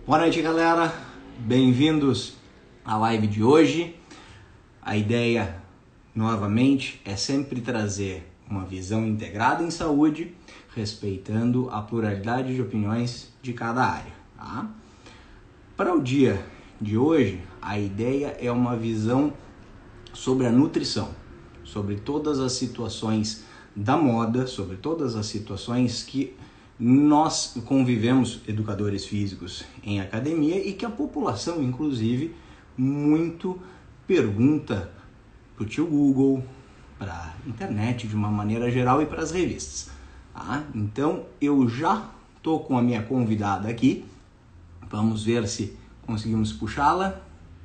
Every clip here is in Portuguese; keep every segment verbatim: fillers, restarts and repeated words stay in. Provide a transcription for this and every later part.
Boa noite, galera. Bem-vindos à live de hoje. A ideia, novamente, é sempre trazer uma visão integrada em saúde, respeitando a pluralidade de opiniões de cada área, tá? Para o dia de hoje, a ideia é uma visão sobre a nutrição, sobre todas as situações da moda, sobre todas as situações que nós convivemos, educadores físicos, em academia e que a população, inclusive, muito pergunta para o tio Google, para a internet de uma maneira geral e para as revistas. Tá? Então, eu já estou com a minha convidada aqui. Vamos ver se conseguimos puxá-la.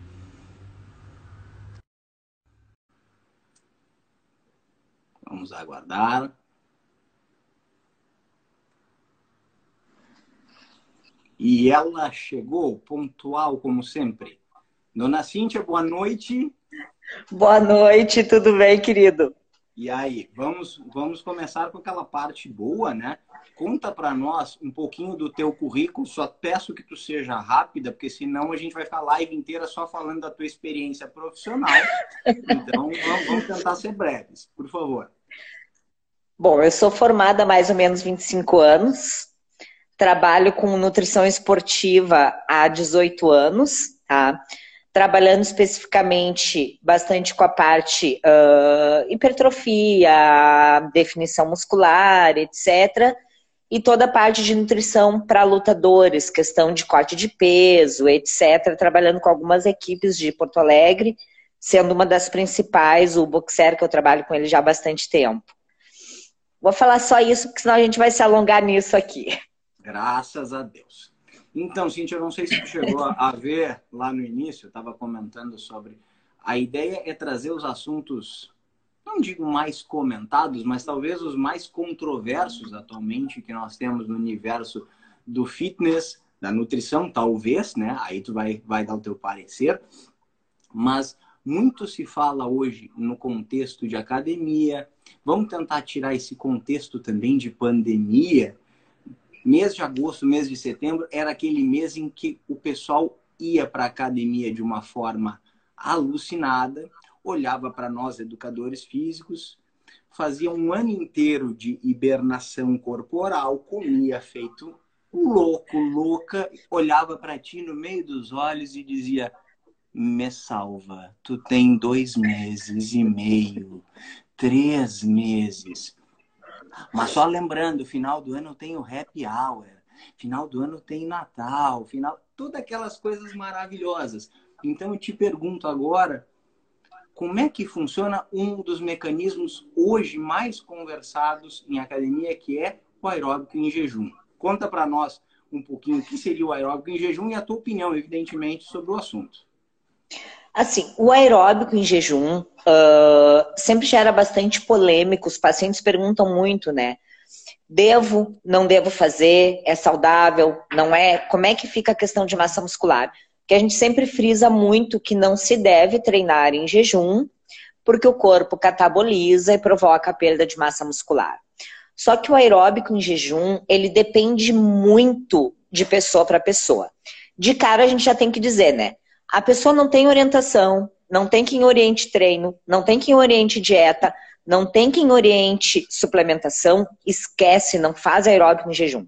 Vamos aguardar. E ela chegou pontual, como sempre. Dona Cíntia, boa noite. Boa noite, tudo bem, querido? E aí, vamos, vamos começar com aquela parte boa, né? Conta para nós um pouquinho do teu currículo, só peço que tu seja rápida, porque senão a gente vai ficar a live inteira só falando da tua experiência profissional. Então, vamos, vamos tentar ser breves, por favor. Bom, eu sou formada há mais ou menos vinte e cinco anos, trabalho com nutrição esportiva há dezoito anos, tá? Trabalhando especificamente bastante com a parte uh, hipertrofia, definição muscular, etcétera. E toda a parte de nutrição para lutadores, questão de corte de peso, etcétera. Trabalhando com algumas equipes de Porto Alegre, sendo uma das principais, o Boxer, que eu trabalho com ele já há bastante tempo. Vou falar só isso, porque senão a gente vai se alongar nisso aqui. Graças a Deus. Então, Cíntia, eu não sei se tu chegou a ver lá no início, eu estava comentando sobre... A ideia é trazer os assuntos, não digo mais comentados, mas talvez os mais controversos atualmente que nós temos no universo do fitness, da nutrição, talvez, né? Aí tu vai, vai dar o teu parecer. Mas muito se fala hoje no contexto de academia. Vamos tentar tirar esse contexto também de pandemia. Mês de agosto, mês de setembro, era aquele mês em que o pessoal ia para a academia de uma forma alucinada, olhava para nós, educadores físicos, fazia um ano inteiro de hibernação corporal, comia feito louco, louca, olhava para ti no meio dos olhos e dizia: me salva, tu tem dois meses e meio, três meses... Mas só lembrando, final do ano tem o happy hour, final do ano tem Natal, final, todas aquelas coisas maravilhosas. Então eu te pergunto agora, como é que funciona um dos mecanismos hoje mais conversados em academia, que é o aeróbico em jejum? Conta para nós um pouquinho o que seria o aeróbico em jejum e a tua opinião, evidentemente, sobre o assunto. Assim, o aeróbico em jejum uh, sempre gera bastante polêmico. Os pacientes perguntam muito, né? Devo, não devo fazer? É saudável? Não é? Como é que fica a questão de massa muscular? Porque a gente sempre frisa muito que não se deve treinar em jejum, porque o corpo cataboliza e provoca a perda de massa muscular. Só que o aeróbico em jejum, ele depende muito de pessoa para pessoa. De cara a gente já tem que dizer, né? A pessoa não tem orientação, não tem quem oriente treino, não tem quem oriente dieta, não tem quem oriente suplementação, esquece, não faz aeróbico em jejum.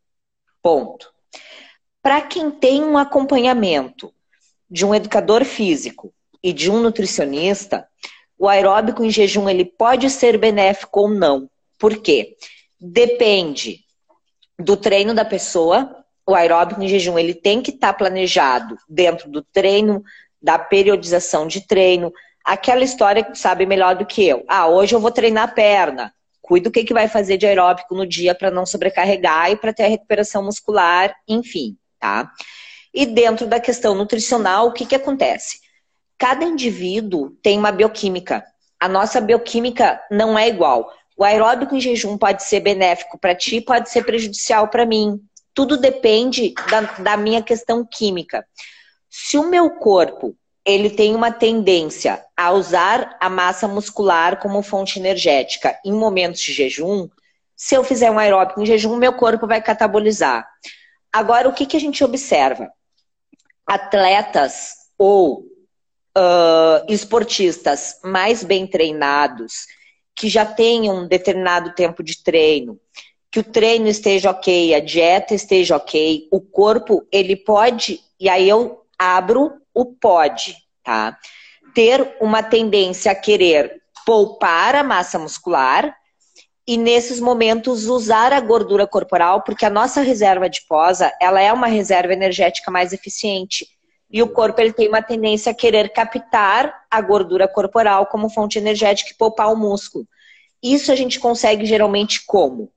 Ponto. Para quem tem um acompanhamento de um educador físico e de um nutricionista, o aeróbico em jejum ele pode ser benéfico ou não. Por quê? Depende do treino da pessoa. O aeróbico em jejum ele tem que estar planejado dentro do treino, da periodização de treino. Aquela história que tu sabe melhor do que eu. Ah, hoje eu vou treinar a perna. Cuida o que, que vai fazer de aeróbico no dia para não sobrecarregar e para ter a recuperação muscular, enfim, tá? E dentro da questão nutricional, o que, que acontece? Cada indivíduo tem uma bioquímica. A nossa bioquímica não é igual. O aeróbico em jejum pode ser benéfico para ti, pode ser prejudicial para mim. Tudo depende da, da minha questão química. Se o meu corpo ele tem uma tendência a usar a massa muscular como fonte energética em momentos de jejum, se eu fizer um aeróbico em jejum, meu corpo vai catabolizar. Agora, o que, que a gente observa? atletas ou uh, esportistas mais bem treinados, que já tenham um determinado tempo de treino, que o treino esteja ok, a dieta esteja ok, o corpo, ele pode, e aí eu abro o pode, tá? Ter uma tendência a querer poupar a massa muscular e nesses momentos usar a gordura corporal, porque a nossa reserva adiposa, ela é uma reserva energética mais eficiente. E o corpo, ele tem uma tendência a querer captar a gordura corporal como fonte energética e poupar o músculo. Isso a gente consegue geralmente como?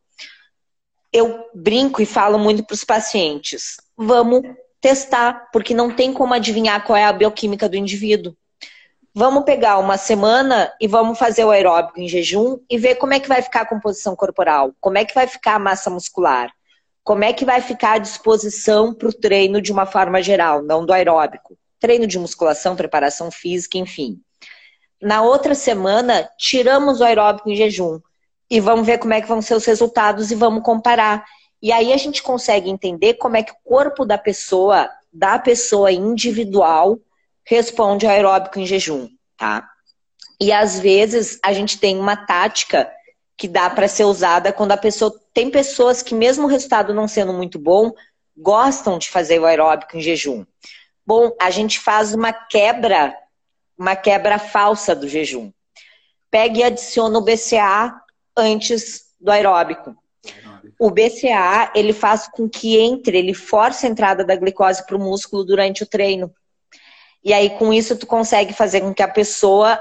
Eu brinco e falo muito para os pacientes. Vamos testar, porque não tem como adivinhar qual é a bioquímica do indivíduo. Vamos pegar uma semana e vamos fazer o aeróbico em jejum e ver como é que vai ficar a composição corporal, como é que vai ficar a massa muscular, como é que vai ficar a disposição para o treino de uma forma geral, não do aeróbico. Treino de musculação, preparação física, enfim. Na outra semana, tiramos o aeróbico em jejum e vamos ver como é que vão ser os resultados e vamos comparar. E aí a gente consegue entender como é que o corpo da pessoa, da pessoa individual, responde ao aeróbico em jejum, tá? E às vezes a gente tem uma tática que dá para ser usada quando a pessoa... Tem pessoas que mesmo o resultado não sendo muito bom, gostam de fazer o aeróbico em jejum. Bom, a gente faz uma quebra, uma quebra falsa do jejum. Pega e adiciona o B C A antes do aeróbico. O B C A, ele faz com que entre, ele força a entrada da glicose para o músculo durante o treino. E aí, com isso, tu consegue fazer com que a pessoa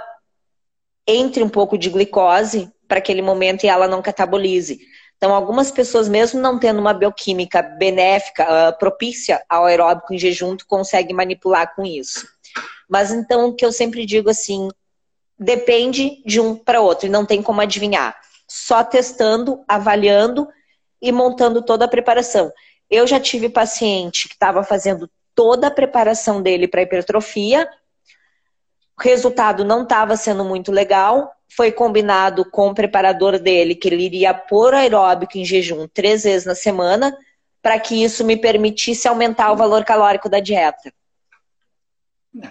entre um pouco de glicose para aquele momento e ela não catabolize. Então, algumas pessoas, mesmo não tendo uma bioquímica benéfica, uh, propícia ao aeróbico em jejum, tu consegue manipular com isso. Mas, então, o que eu sempre digo assim, depende de um para outro e não tem como adivinhar. Só testando, avaliando e montando toda a preparação. Eu já tive paciente que estava fazendo toda a preparação dele para hipertrofia, o resultado não estava sendo muito legal, foi combinado com o preparador dele que ele iria pôr aeróbico em jejum três vezes na semana, para que isso me permitisse aumentar o valor calórico da dieta. Não.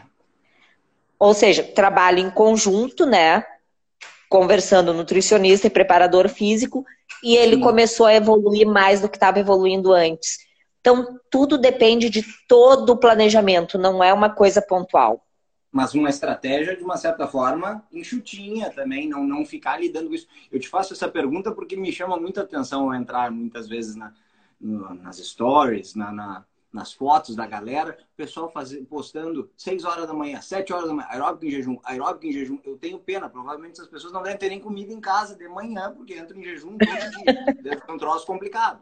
Ou seja, trabalho em conjunto, né? Conversando nutricionista e preparador físico, e ele Sim. começou a evoluir mais do que estava evoluindo antes. Então, tudo depende de todo o planejamento, não é uma coisa pontual. Mas uma estratégia, de uma certa forma, enxutinha também, não, não ficar lidando com isso. Eu te faço essa pergunta porque me chama muita atenção ao entrar muitas vezes na, no, nas stories, na, na, nas fotos da galera, o pessoal fazer, postando seis horas da manhã, sete horas da manhã, aeróbico em jejum, aeróbico em jejum. Eu tenho pena, provavelmente essas pessoas não devem ter nem comida em casa de manhã, porque entram em jejum todo dia. Deve ser um troço complicado.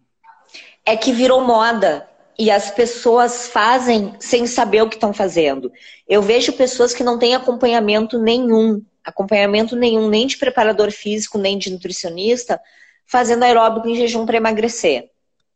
É que virou moda e as pessoas fazem sem saber o que estão fazendo. Eu vejo pessoas que não têm acompanhamento nenhum, acompanhamento nenhum, nem de preparador físico, nem de nutricionista, fazendo aeróbico em jejum para emagrecer.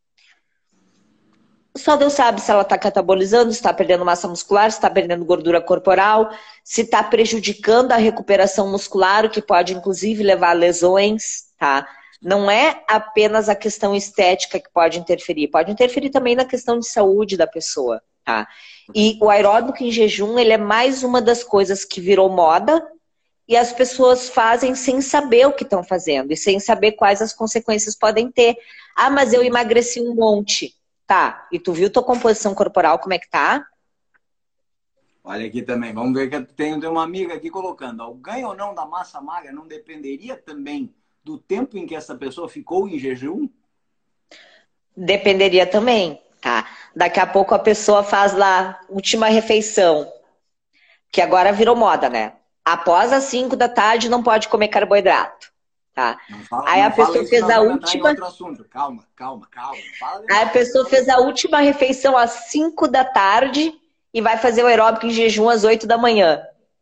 Só Deus sabe se ela está catabolizando, se está perdendo massa muscular, se está perdendo gordura corporal, se está prejudicando a recuperação muscular, o que pode inclusive levar a lesões, tá? Não é apenas a questão estética que pode interferir, pode interferir também na questão de saúde da pessoa, tá? E o aeróbico em jejum, ele é mais uma das coisas que virou moda e as pessoas fazem sem saber o que estão fazendo e sem saber quais as consequências podem ter. Ah, mas eu emagreci um monte. Tá, e tu viu tua composição corporal, como é que tá? Olha aqui também, vamos ver que tem uma amiga aqui colocando, o ganho ou não da massa magra não dependeria também do tempo em que essa pessoa ficou em jejum? Dependeria também, tá? Daqui a pouco a pessoa faz lá, última refeição, que agora virou moda, né? Após as cinco da tarde não pode comer carboidrato. Tá. Fala, aí a pessoa fez a última. Calma, calma, calma. Aí a pessoa fez a última refeição às cinco da tarde e vai fazer o aeróbico em jejum às oito da manhã.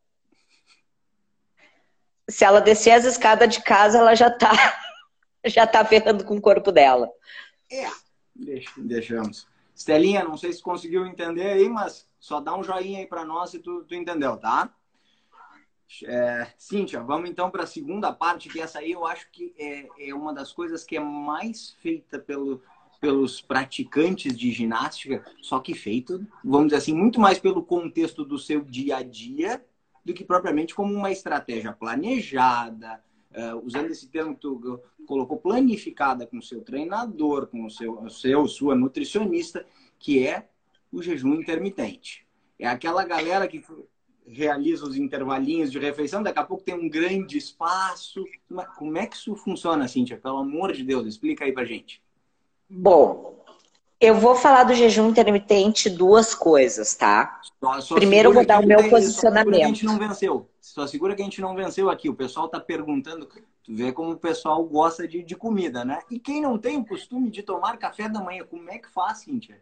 Se ela descer as escadas de casa, ela já tá, já tá ferrando com o corpo dela. É, deixamos. Estelinha, não sei se conseguiu entender aí, mas só dá um joinha aí pra nós se tu, tu entendeu, tá? É, Cíntia, vamos então para a segunda parte, que essa aí eu acho que é, é uma das coisas que é mais feita pelo, pelos praticantes de ginástica, só que feito, vamos dizer assim, muito mais pelo contexto do seu dia a dia do que propriamente como uma estratégia planejada, uh, usando esse termo que tu colocou, planificada com o seu treinador, com o seu, o seu, sua nutricionista, que é o jejum intermitente. É aquela galera que realiza os intervalinhos de refeição, daqui a pouco tem um grande espaço. Como é que isso funciona, Cíntia? Pelo amor de Deus, explica aí pra gente. Bom, eu vou falar do jejum intermitente duas coisas, tá? Só, só Primeiro eu vou dar o meu tem, posicionamento. Só segura que a gente não venceu. Só segura que a gente não venceu aqui. O pessoal tá perguntando, tu vê como o pessoal gosta de, de comida, né? E quem não tem o costume de tomar café da manhã, como é que faz, Cíntia?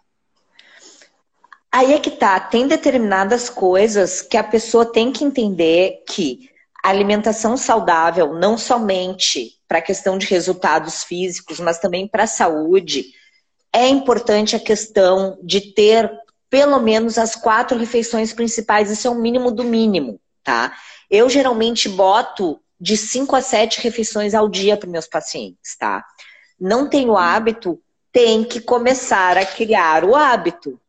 Aí é que tá, tem determinadas coisas que a pessoa tem que entender que a alimentação saudável, não somente para a questão de resultados físicos, mas também para a saúde, é importante a questão de ter pelo menos as quatro refeições principais, isso é o mínimo do mínimo, tá? Eu geralmente boto de cinco a sete refeições ao dia para meus pacientes, tá? Não tem o hábito, tem que começar a criar o hábito.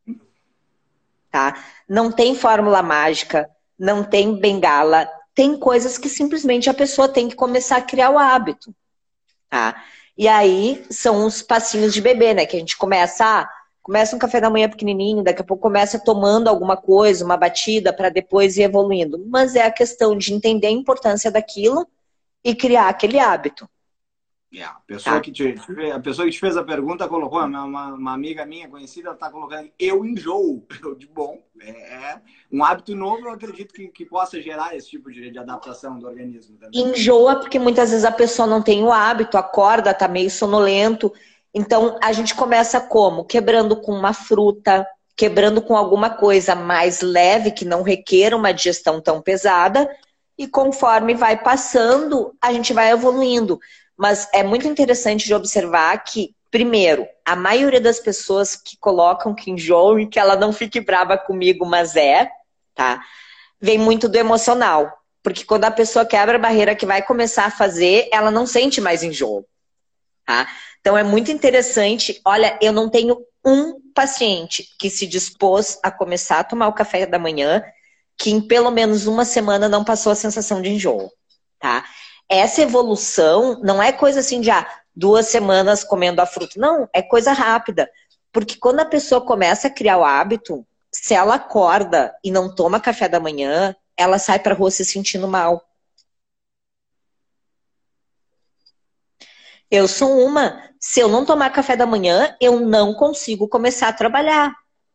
Tá? Não tem fórmula mágica, não tem bengala, tem coisas que simplesmente a pessoa tem que começar a criar o hábito, tá? E aí são os passinhos de bebê, né? Que a gente começa, ah, começa um café da manhã pequenininho, daqui a pouco começa tomando alguma coisa, uma batida, para depois ir evoluindo. Mas é a questão de entender a importância daquilo e criar aquele hábito. Yeah. A, pessoa tá. que te, a pessoa que te fez a pergunta colocou, uma, uma amiga minha conhecida, ela está colocando, eu enjoo. Eu de bom, é, é um hábito novo, eu acredito que, que possa gerar esse tipo de, de adaptação do organismo. Também. Enjoa porque muitas vezes a pessoa não tem o hábito, acorda, tá meio sonolento. Então a gente começa como? Quebrando com uma fruta, quebrando com alguma coisa mais leve, que não requer uma digestão tão pesada. E conforme vai passando, a gente vai evoluindo. Mas é muito interessante de observar que, primeiro, a maioria das pessoas que colocam que enjoam e que ela não fique brava comigo, mas é, tá? Vem muito do emocional. Porque quando a pessoa quebra a barreira que vai começar a fazer, ela não sente mais enjoo, tá? Então é muito interessante. Olha, eu não tenho um paciente que se dispôs a começar a tomar o café da manhã que em pelo menos uma semana não passou a sensação de enjoo, tá? Essa evolução não é coisa assim de ah, duas semanas comendo a fruta. Não, é coisa rápida. Porque quando a pessoa começa a criar o hábito, se ela acorda e não toma café da manhã, ela sai pra rua se sentindo mal. Eu sou uma. Se eu não tomar café da manhã, eu não consigo começar a trabalhar.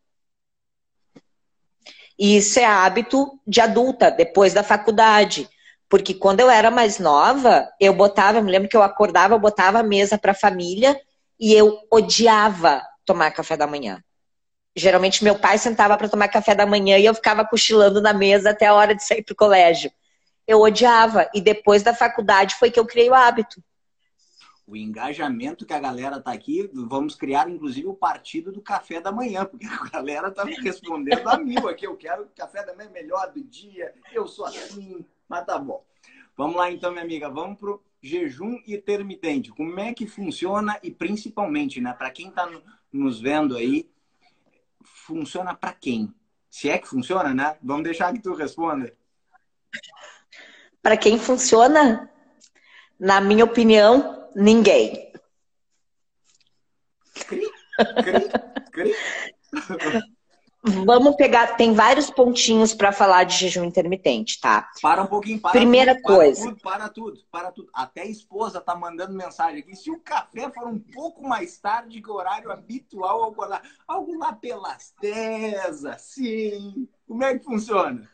E isso é hábito de adulta, depois da faculdade. Porque quando eu era mais nova, eu botava, eu me lembro que eu acordava, eu botava a mesa para a família e eu odiava tomar café da manhã. Geralmente meu pai sentava para tomar café da manhã e eu ficava cochilando na mesa até a hora de sair para o colégio. Eu odiava. E depois da faculdade foi que eu criei o hábito. O engajamento que a galera tá aqui, vamos criar inclusive o partido do café da manhã, porque a galera tá me respondendo a mil aqui. Eu quero o café da manhã melhor do dia, eu sou assim. Mas tá bom. Vamos lá então, minha amiga. Vamos pro jejum intermitente. Como é que funciona e principalmente, né, para quem tá nos vendo aí, funciona para quem? Se é que funciona, né? Vamos deixar que tu responda. Para quem funciona? Na minha opinião, ninguém. Cri, cri, cri. Vamos pegar, tem vários pontinhos para falar de jejum intermitente, tá? Para um pouquinho, para Primeira tudo, coisa. Para tudo, para tudo, para tudo. Até a esposa tá mandando mensagem aqui. Se o café for um pouco mais tarde que o horário habitual, algo lá, algo lá pelas dez, assim. Como é que funciona?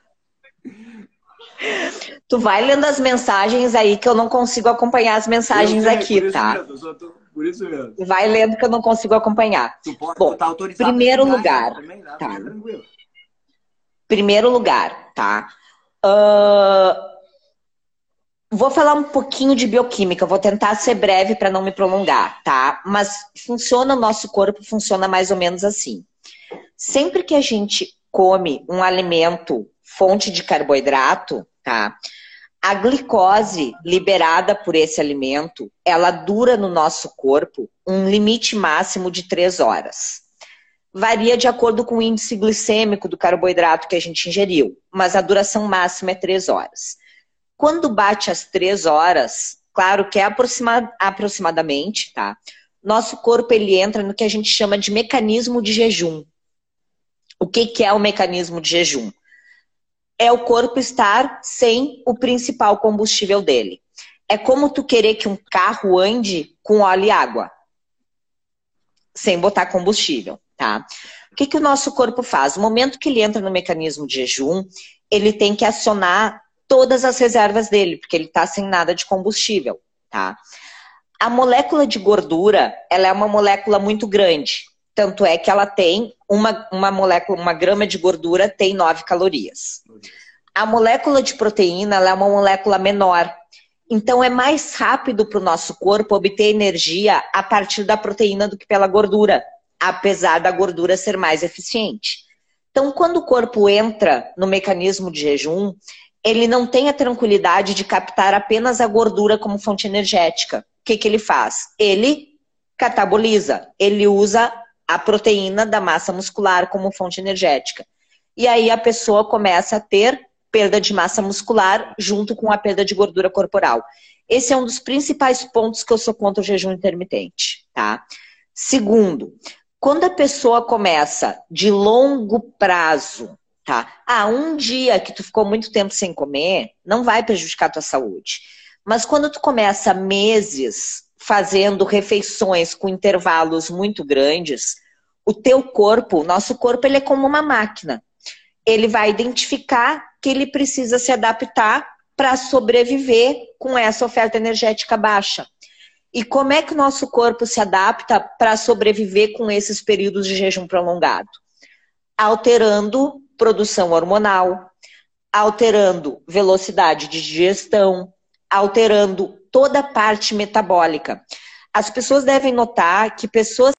Tu vai lendo as mensagens aí que eu não consigo acompanhar as mensagens sei, aqui, por isso tá? Mesmo, eu só tô, por isso mesmo. Vai lendo que eu não consigo acompanhar. Tu pode, Bom, tu tá autorizado primeiro a lugar, também, tá? tá? Tranquilo. Primeiro lugar, tá? Uh, vou falar um pouquinho de bioquímica, vou tentar ser breve para não me prolongar, tá? Mas funciona, o nosso corpo funciona mais ou menos assim. Sempre que a gente come um alimento fonte de carboidrato, tá? A glicose liberada por esse alimento, ela dura no nosso corpo um limite máximo de três horas. Varia de acordo com o índice glicêmico do carboidrato que a gente ingeriu, mas a duração máxima é três horas. Quando bate as três horas, claro que é aproxima, aproximadamente, tá? Nosso corpo ele entra no que a gente chama de mecanismo de jejum. O que, que é o mecanismo de jejum? É o corpo estar sem o principal combustível dele. É como tu querer que um carro ande com óleo e água, sem botar combustível, tá? O que, que o nosso corpo faz? No momento que ele entra no mecanismo de jejum, ele tem que acionar todas as reservas dele, porque ele está sem nada de combustível, tá? A molécula de gordura, ela é uma molécula muito grande. Tanto é que ela tem uma, uma molécula, uma grama de gordura tem nove calorias. A molécula de proteína, ela é uma molécula menor. Então é mais rápido para o nosso corpo obter energia a partir da proteína do que pela gordura, apesar da gordura ser mais eficiente. Então, quando o corpo entra no mecanismo de jejum, ele não tem a tranquilidade de captar apenas a gordura como fonte energética. O que, que ele faz? Ele cataboliza, ele usa a proteína da massa muscular como fonte energética. E aí a pessoa começa a ter perda de massa muscular junto com a perda de gordura corporal. Esse é um dos principais pontos que eu sou contra o jejum intermitente, tá? Segundo, quando a pessoa começa de longo prazo, tá? Ah, um dia que tu ficou muito tempo sem comer, não vai prejudicar a tua saúde. Mas quando tu começa meses fazendo refeições com intervalos muito grandes, o teu corpo, o nosso corpo, ele é como uma máquina. Ele vai identificar que ele precisa se adaptar para sobreviver com essa oferta energética baixa. E como é que o nosso corpo se adapta para sobreviver com esses períodos de jejum prolongado? Alterando produção hormonal, alterando velocidade de digestão, alterando toda a parte metabólica. As pessoas devem notar que pessoas,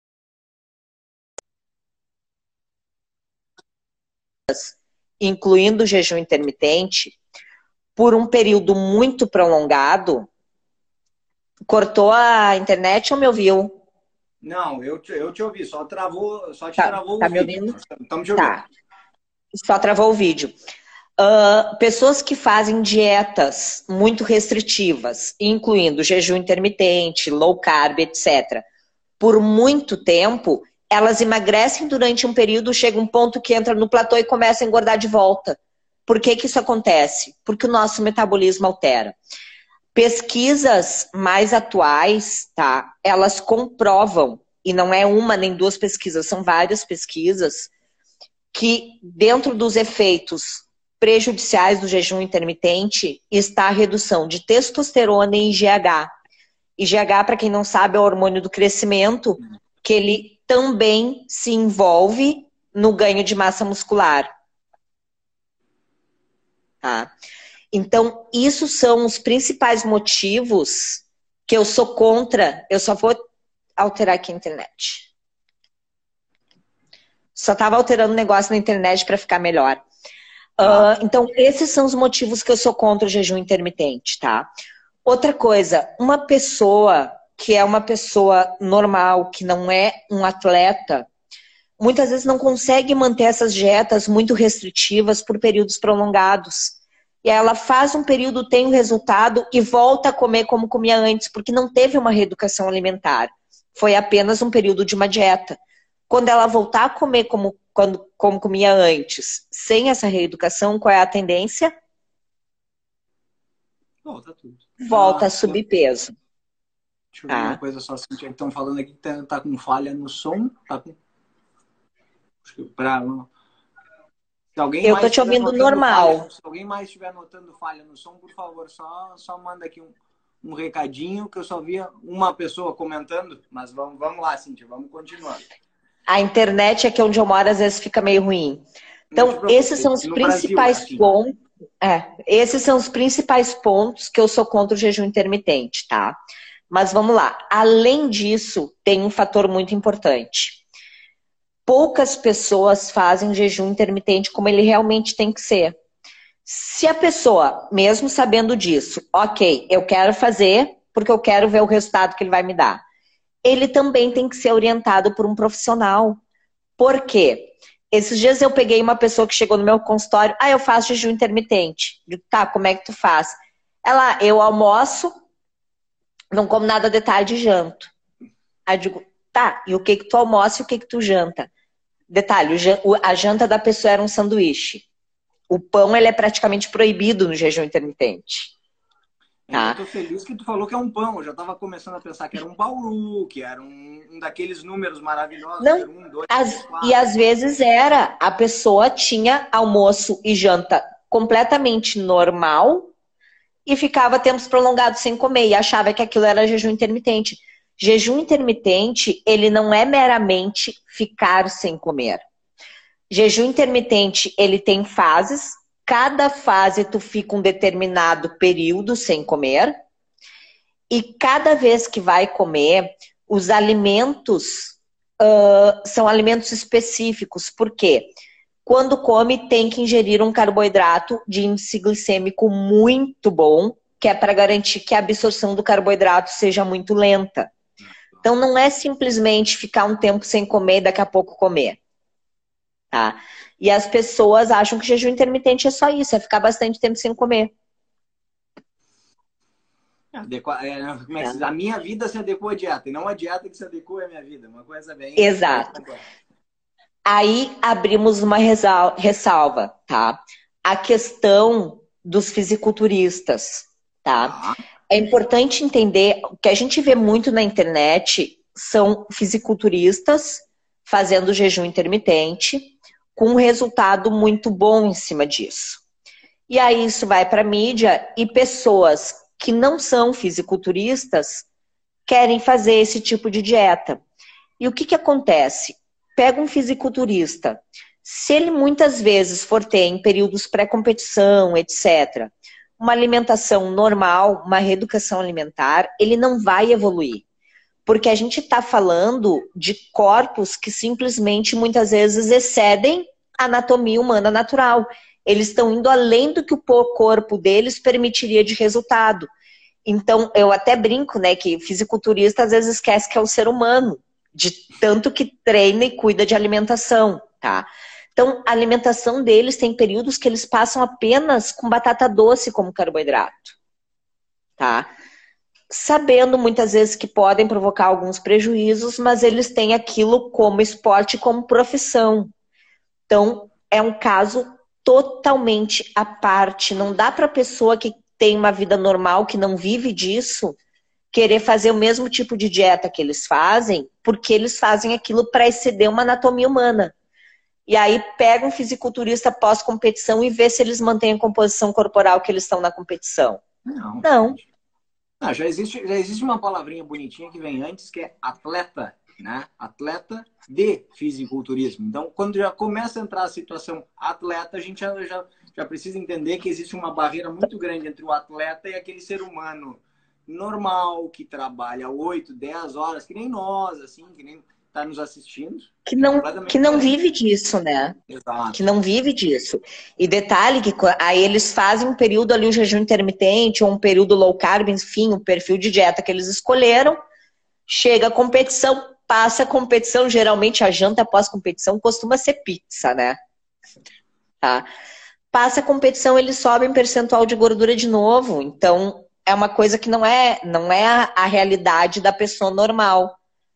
incluindo o jejum intermitente, por um período muito prolongado, cortou a internet ou me ouviu? Não, eu te, eu te ouvi, só travou, só te Tá, travou tá o me vídeo. ouvindo? Estamos te ouvindo. Tá, só travou o vídeo. Uh, pessoas que fazem dietas muito restritivas, incluindo jejum intermitente, low carb, etcétera, por muito tempo, elas emagrecem durante um período, chega um ponto que entra no platô e começa a engordar de volta. Por que que isso acontece? Porque o nosso metabolismo altera. Pesquisas mais atuais, tá? Elas comprovam, e não é uma nem duas pesquisas, são várias pesquisas, que dentro dos efeitos prejudiciais do jejum intermitente está a redução de testosterona e I G H. I G H, para quem não sabe, é o hormônio do crescimento, que ele também se envolve no ganho de massa muscular. Tá? Então, isso são os principais motivos que eu sou contra. Eu só vou alterar aqui a internet. Só estava alterando o negócio na internet para ficar melhor. Uh, então, esses são os motivos que eu sou contra o jejum intermitente, tá? Outra coisa, uma pessoa que é uma pessoa normal, que não é um atleta, muitas vezes não consegue manter essas dietas muito restritivas por períodos prolongados. E aí ela faz um período, tem um resultado e volta a comer como comia antes, porque não teve uma reeducação alimentar. Foi apenas um período de uma dieta. Quando ela voltar a comer como, quando, como comia antes, sem essa reeducação, qual é a tendência? Volta tudo. Volta Ah, a subir peso. Deixa eu ver uma coisa só, Cintia, que estão falando aqui que tá, tá com falha no som. Tá com... Acho que pra... Se alguém eu mais tô te ouvindo normal. Falha, se alguém mais estiver notando falha no som, por favor, só, só manda aqui um, um recadinho, que eu só via uma pessoa comentando, mas vamos, vamos lá, Cintia, vamos continuar. A internet aqui onde eu moro às vezes fica meio ruim. Então, esses são os principais Brasil, é assim. pontos. É, esses são os principais pontos que eu sou contra o jejum intermitente, tá? Mas vamos lá. Além disso, tem um fator muito importante. Poucas pessoas fazem jejum intermitente como ele realmente tem que ser. Se a pessoa, mesmo sabendo disso, ok, eu quero fazer porque eu quero ver o resultado que ele vai me dar, ele também tem que ser orientado por um profissional. Por quê? Esses dias eu peguei uma pessoa que chegou no meu consultório, ah, eu faço jejum intermitente. Eu digo, tá, como é que tu faz? Ela, eu almoço, não como nada de tarde e janto. Aí eu digo, tá, e o que que tu almoça e o que que tu janta? Detalhe, a janta da pessoa era um sanduíche. O pão, ele é praticamente proibido no jejum intermitente. Tá? Eu tô feliz que tu falou que é um pão. Eu já tava começando a pensar que era um bauru, que era um, um daqueles números maravilhosos. Não, um, dois, as, três, quatro. E às vezes era. A pessoa tinha almoço e janta completamente normal e ficava tempos prolongados sem comer e achava que aquilo era jejum intermitente. Jejum intermitente, ele não é meramente ficar sem comer. Jejum intermitente, ele tem fases. Cada fase tu fica um determinado período sem comer. E cada vez que vai comer, os alimentos uh, são alimentos específicos. Por quê? Quando come, tem que ingerir um carboidrato de índice glicêmico muito bom, que é para garantir que a absorção do carboidrato seja muito lenta. Então, não é simplesmente ficar um tempo sem comer e daqui a pouco comer. Tá? E as pessoas acham que jejum intermitente é só isso, é ficar bastante tempo sem comer. Adequa... É, como é que... A minha vida se adequou à dieta, e não a dieta que se adequou à minha vida. Uma coisa bem... Exato. Aí abrimos uma ressalva, tá? A questão dos fisiculturistas, tá? É importante entender, o que a gente vê muito na internet são fisiculturistas fazendo jejum intermitente, com um resultado muito bom em cima disso. E aí isso vai para a mídia e pessoas que não são fisiculturistas querem fazer esse tipo de dieta. E o que que acontece? Pega um fisiculturista, se ele muitas vezes for ter em períodos pré-competição, etcétera, uma alimentação normal, uma reeducação alimentar, ele não vai evoluir. Porque a gente está falando de corpos que simplesmente muitas vezes excedem a anatomia humana natural. Eles estão indo além do que o corpo deles permitiria de resultado. Então, eu até brinco, né, que fisiculturista às vezes esquece que é o ser humano, de tanto que treina e cuida de alimentação, tá? Então, a alimentação deles tem períodos que eles passam apenas com batata doce como carboidrato, tá? Sabendo muitas vezes que podem provocar alguns prejuízos, mas eles têm aquilo como esporte, como profissão. Então, é um caso totalmente à parte. Não dá para a pessoa que tem uma vida normal, que não vive disso, querer fazer o mesmo tipo de dieta que eles fazem, porque eles fazem aquilo para exceder uma anatomia humana. E aí pega um fisiculturista pós-competição e vê se eles mantêm a composição corporal que eles estão na competição. Não. Não. Ah, já existe, já existe uma palavrinha bonitinha que vem antes, que é atleta, né? Atleta de fisiculturismo. Então, quando já começa a entrar a situação atleta, a gente já, já, já precisa entender que existe uma barreira muito grande entre o atleta e aquele ser humano normal, que trabalha oito, dez horas, que nem nós, assim, que nem está nos assistindo. Que não, que não vive disso, né? Exato. Que não vive disso. E detalhe que aí eles fazem um período ali, o jejum intermitente, ou um período low carb, enfim, o perfil de dieta que eles escolheram. Chega a competição, passa a competição, geralmente a janta após competição costuma ser pizza, né? Tá? Passa a competição, eles sobem percentual de gordura de novo. Então, é uma coisa que não é, não é a, a realidade da pessoa normal.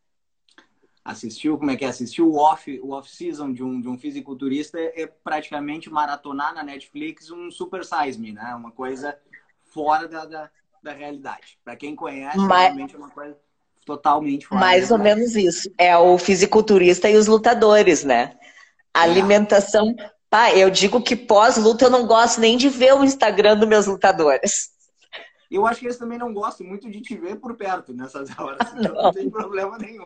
Assistiu, como é que é? Assistiu o off, o off-season de um, de um fisiculturista é, é praticamente maratonar na Netflix um Super Size Me, né? Uma coisa fora da, da, da realidade. Para quem conhece, Mas, realmente é uma coisa totalmente fora mais ou menos isso. É o fisiculturista e os lutadores, né? A é. Alimentação... Pá, eu digo que pós-luta eu não gosto nem de ver o Instagram dos meus lutadores. Eu acho que eles também não gostam muito de te ver por perto nessas horas. Então não, não tem problema nenhum.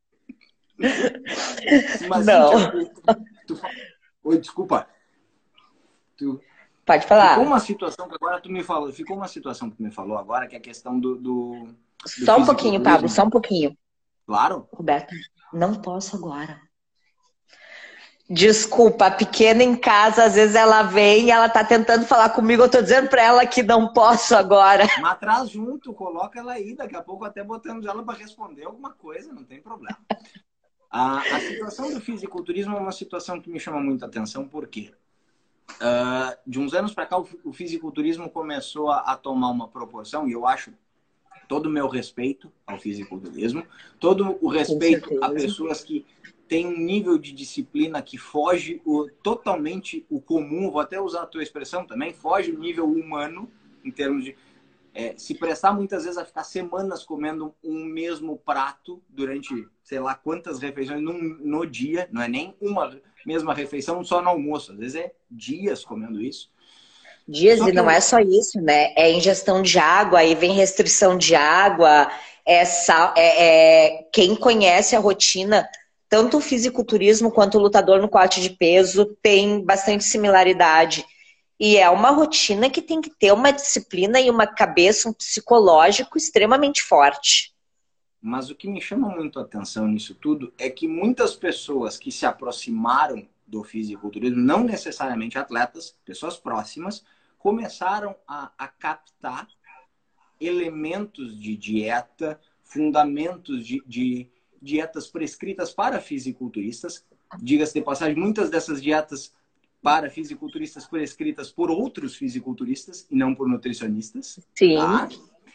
Mas, não. Cíntia, tu, tu, oi, desculpa. Tu, Pode falar. Ficou uma situação que agora tu me falou. Ficou uma situação que tu me falou agora, que é a questão do. do, do só um pouquinho, Pablo, só um pouquinho. Claro. Roberto, não posso agora. Desculpa, a pequena em casa, às vezes ela vem e ela tá tentando falar comigo, eu tô dizendo pra ela que não posso agora. Mas traz junto, coloca ela aí, daqui a pouco até botamos ela para responder alguma coisa, não tem problema. A, a situação do fisiculturismo é uma situação que me chama muita atenção, porque uh, de uns anos para cá o, o fisiculturismo começou a, a tomar uma proporção, e eu acho todo o meu respeito ao fisiculturismo, todo o respeito a pessoas que têm um nível de disciplina que foge o, totalmente o comum, vou até usar a tua expressão também, foge o nível humano, em termos de é, se prestar muitas vezes a ficar semanas comendo um mesmo prato durante, sei lá, quantas refeições no, no dia, não é nem uma mesma refeição só no almoço, às vezes é dias comendo isso. Dias, e não eu... é só isso, né? É ingestão de água, aí vem restrição de água, é, sal, é, é quem conhece a rotina, tanto o fisiculturismo quanto o lutador no corte de peso tem bastante similaridade. E é uma rotina que tem que ter uma disciplina e uma cabeça, um psicológico extremamente forte. Mas o que me chama muito a atenção nisso tudo é que muitas pessoas que se aproximaram do fisiculturismo, não necessariamente atletas, pessoas próximas, começaram a, a captar elementos de dieta, fundamentos de, de dietas prescritas para fisiculturistas. Diga-se de passagem, muitas dessas dietas para fisiculturistas prescritas por outros fisiculturistas e não por nutricionistas. Sim. Tá?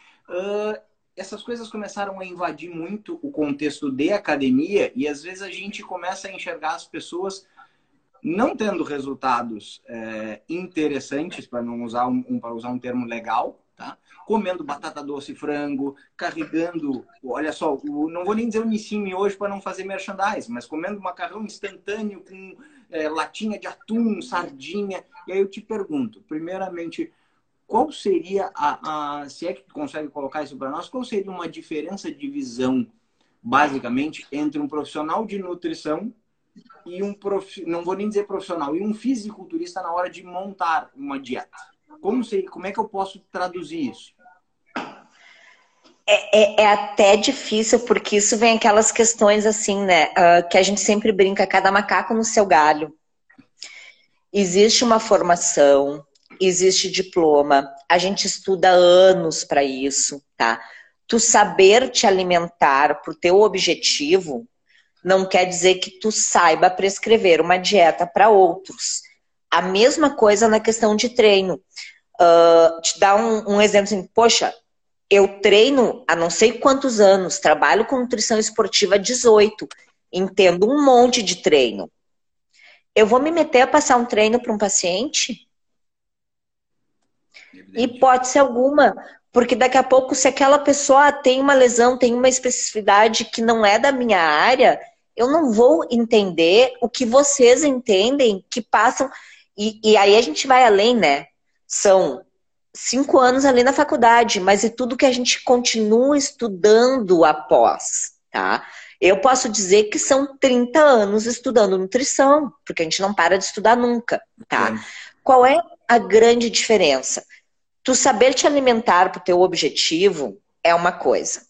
Uh, essas coisas começaram a invadir muito o contexto de academia e às vezes a gente começa a enxergar as pessoas não tendo resultados é, interessantes, para não usar um, um, para usar um termo legal, tá? Comendo batata doce e frango, carregando, olha só, o, não vou nem dizer o Nissin hoje para não fazer merchandise, mas comendo macarrão instantâneo com é, latinha de atum, sardinha. E aí eu te pergunto, primeiramente, qual seria a, a se é que tu consegue colocar isso para nós, qual seria uma diferença de visão, basicamente, entre um profissional de nutrição e um prof... não vou nem dizer profissional, e um fisiculturista na hora de montar uma dieta? Como, sei, como é que eu posso traduzir isso? É, é, é até difícil, porque isso vem aquelas questões assim, né? Uh, que a gente sempre brinca, cada macaco no seu galho. Existe uma formação, existe diploma, a gente estuda anos para isso, tá? Tu saber te alimentar pro teu objetivo não quer dizer que tu saiba prescrever uma dieta para outros. A mesma coisa na questão de treino. Uh, te dar um, um exemplo assim, poxa, eu treino há não sei quantos anos, trabalho com nutrição esportiva há dezoito, entendo um monte de treino. Eu vou me meter a passar um treino para um paciente? Evidente. Hipótese alguma. Porque daqui a pouco, se aquela pessoa tem uma lesão, tem uma especificidade que não é da minha área, eu não vou entender o que vocês entendem, que passam... E, e aí a gente vai além, né? São cinco anos ali na faculdade, mas e tudo que a gente continua estudando após, tá? Eu posso dizer que são trinta anos estudando nutrição, porque a gente não para de estudar nunca, tá? É. Qual é a grande diferença? Tu saber te alimentar para o teu objetivo é uma coisa.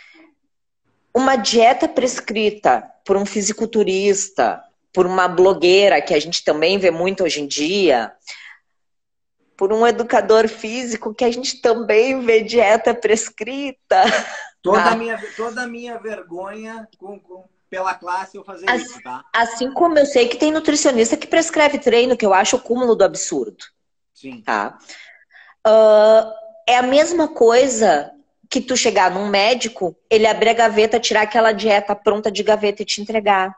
Uma dieta prescrita por um fisiculturista, por uma blogueira, que a gente também vê muito hoje em dia, por um educador físico, que a gente também vê dieta prescrita. Toda, tá? a, minha, toda a minha vergonha com, com, pela classe eu fazer assim, isso, tá? Assim como eu sei que tem nutricionista que prescreve treino, que eu acho o cúmulo do absurdo. Sim. Tá? Uh, é a mesma coisa que tu chegar num médico, ele abrir a gaveta, tirar aquela dieta pronta de gaveta e te entregar.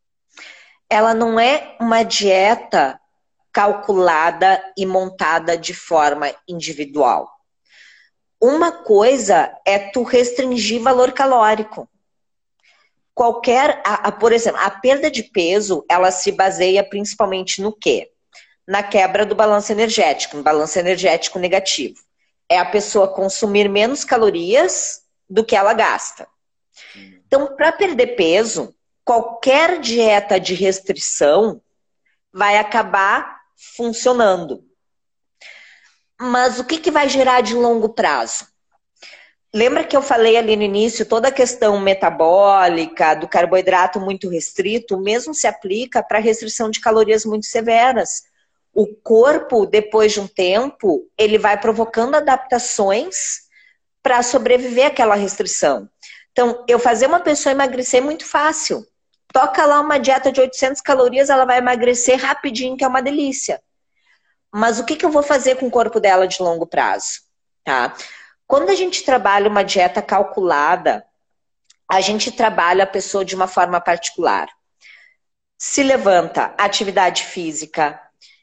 Ela não é uma dieta calculada e montada de forma individual. Uma coisa é tu restringir valor calórico. Qualquer, a, a, por exemplo, a perda de peso, ela se baseia principalmente no quê? Na quebra do balanço energético, no balanço energético negativo. É a pessoa consumir menos calorias do que ela gasta. Então, para perder peso, qualquer dieta de restrição vai acabar funcionando. Mas o que, que vai gerar de longo prazo? lembra que eu falei ali no início, toda a questão metabólica, do carboidrato muito restrito, mesmo se aplica para restrição de calorias muito severas. O corpo, depois de um tempo, ele vai provocando adaptações para sobreviver àquela restrição. Então, eu fazer uma pessoa emagrecer é muito fácil. Toca lá uma dieta de oitocentas calorias, ela vai emagrecer rapidinho, que é uma delícia. Mas o que, que eu vou fazer com o corpo dela de longo prazo? Tá? Quando a gente trabalha uma dieta calculada, a gente trabalha a pessoa de uma forma particular. Se levanta atividade física,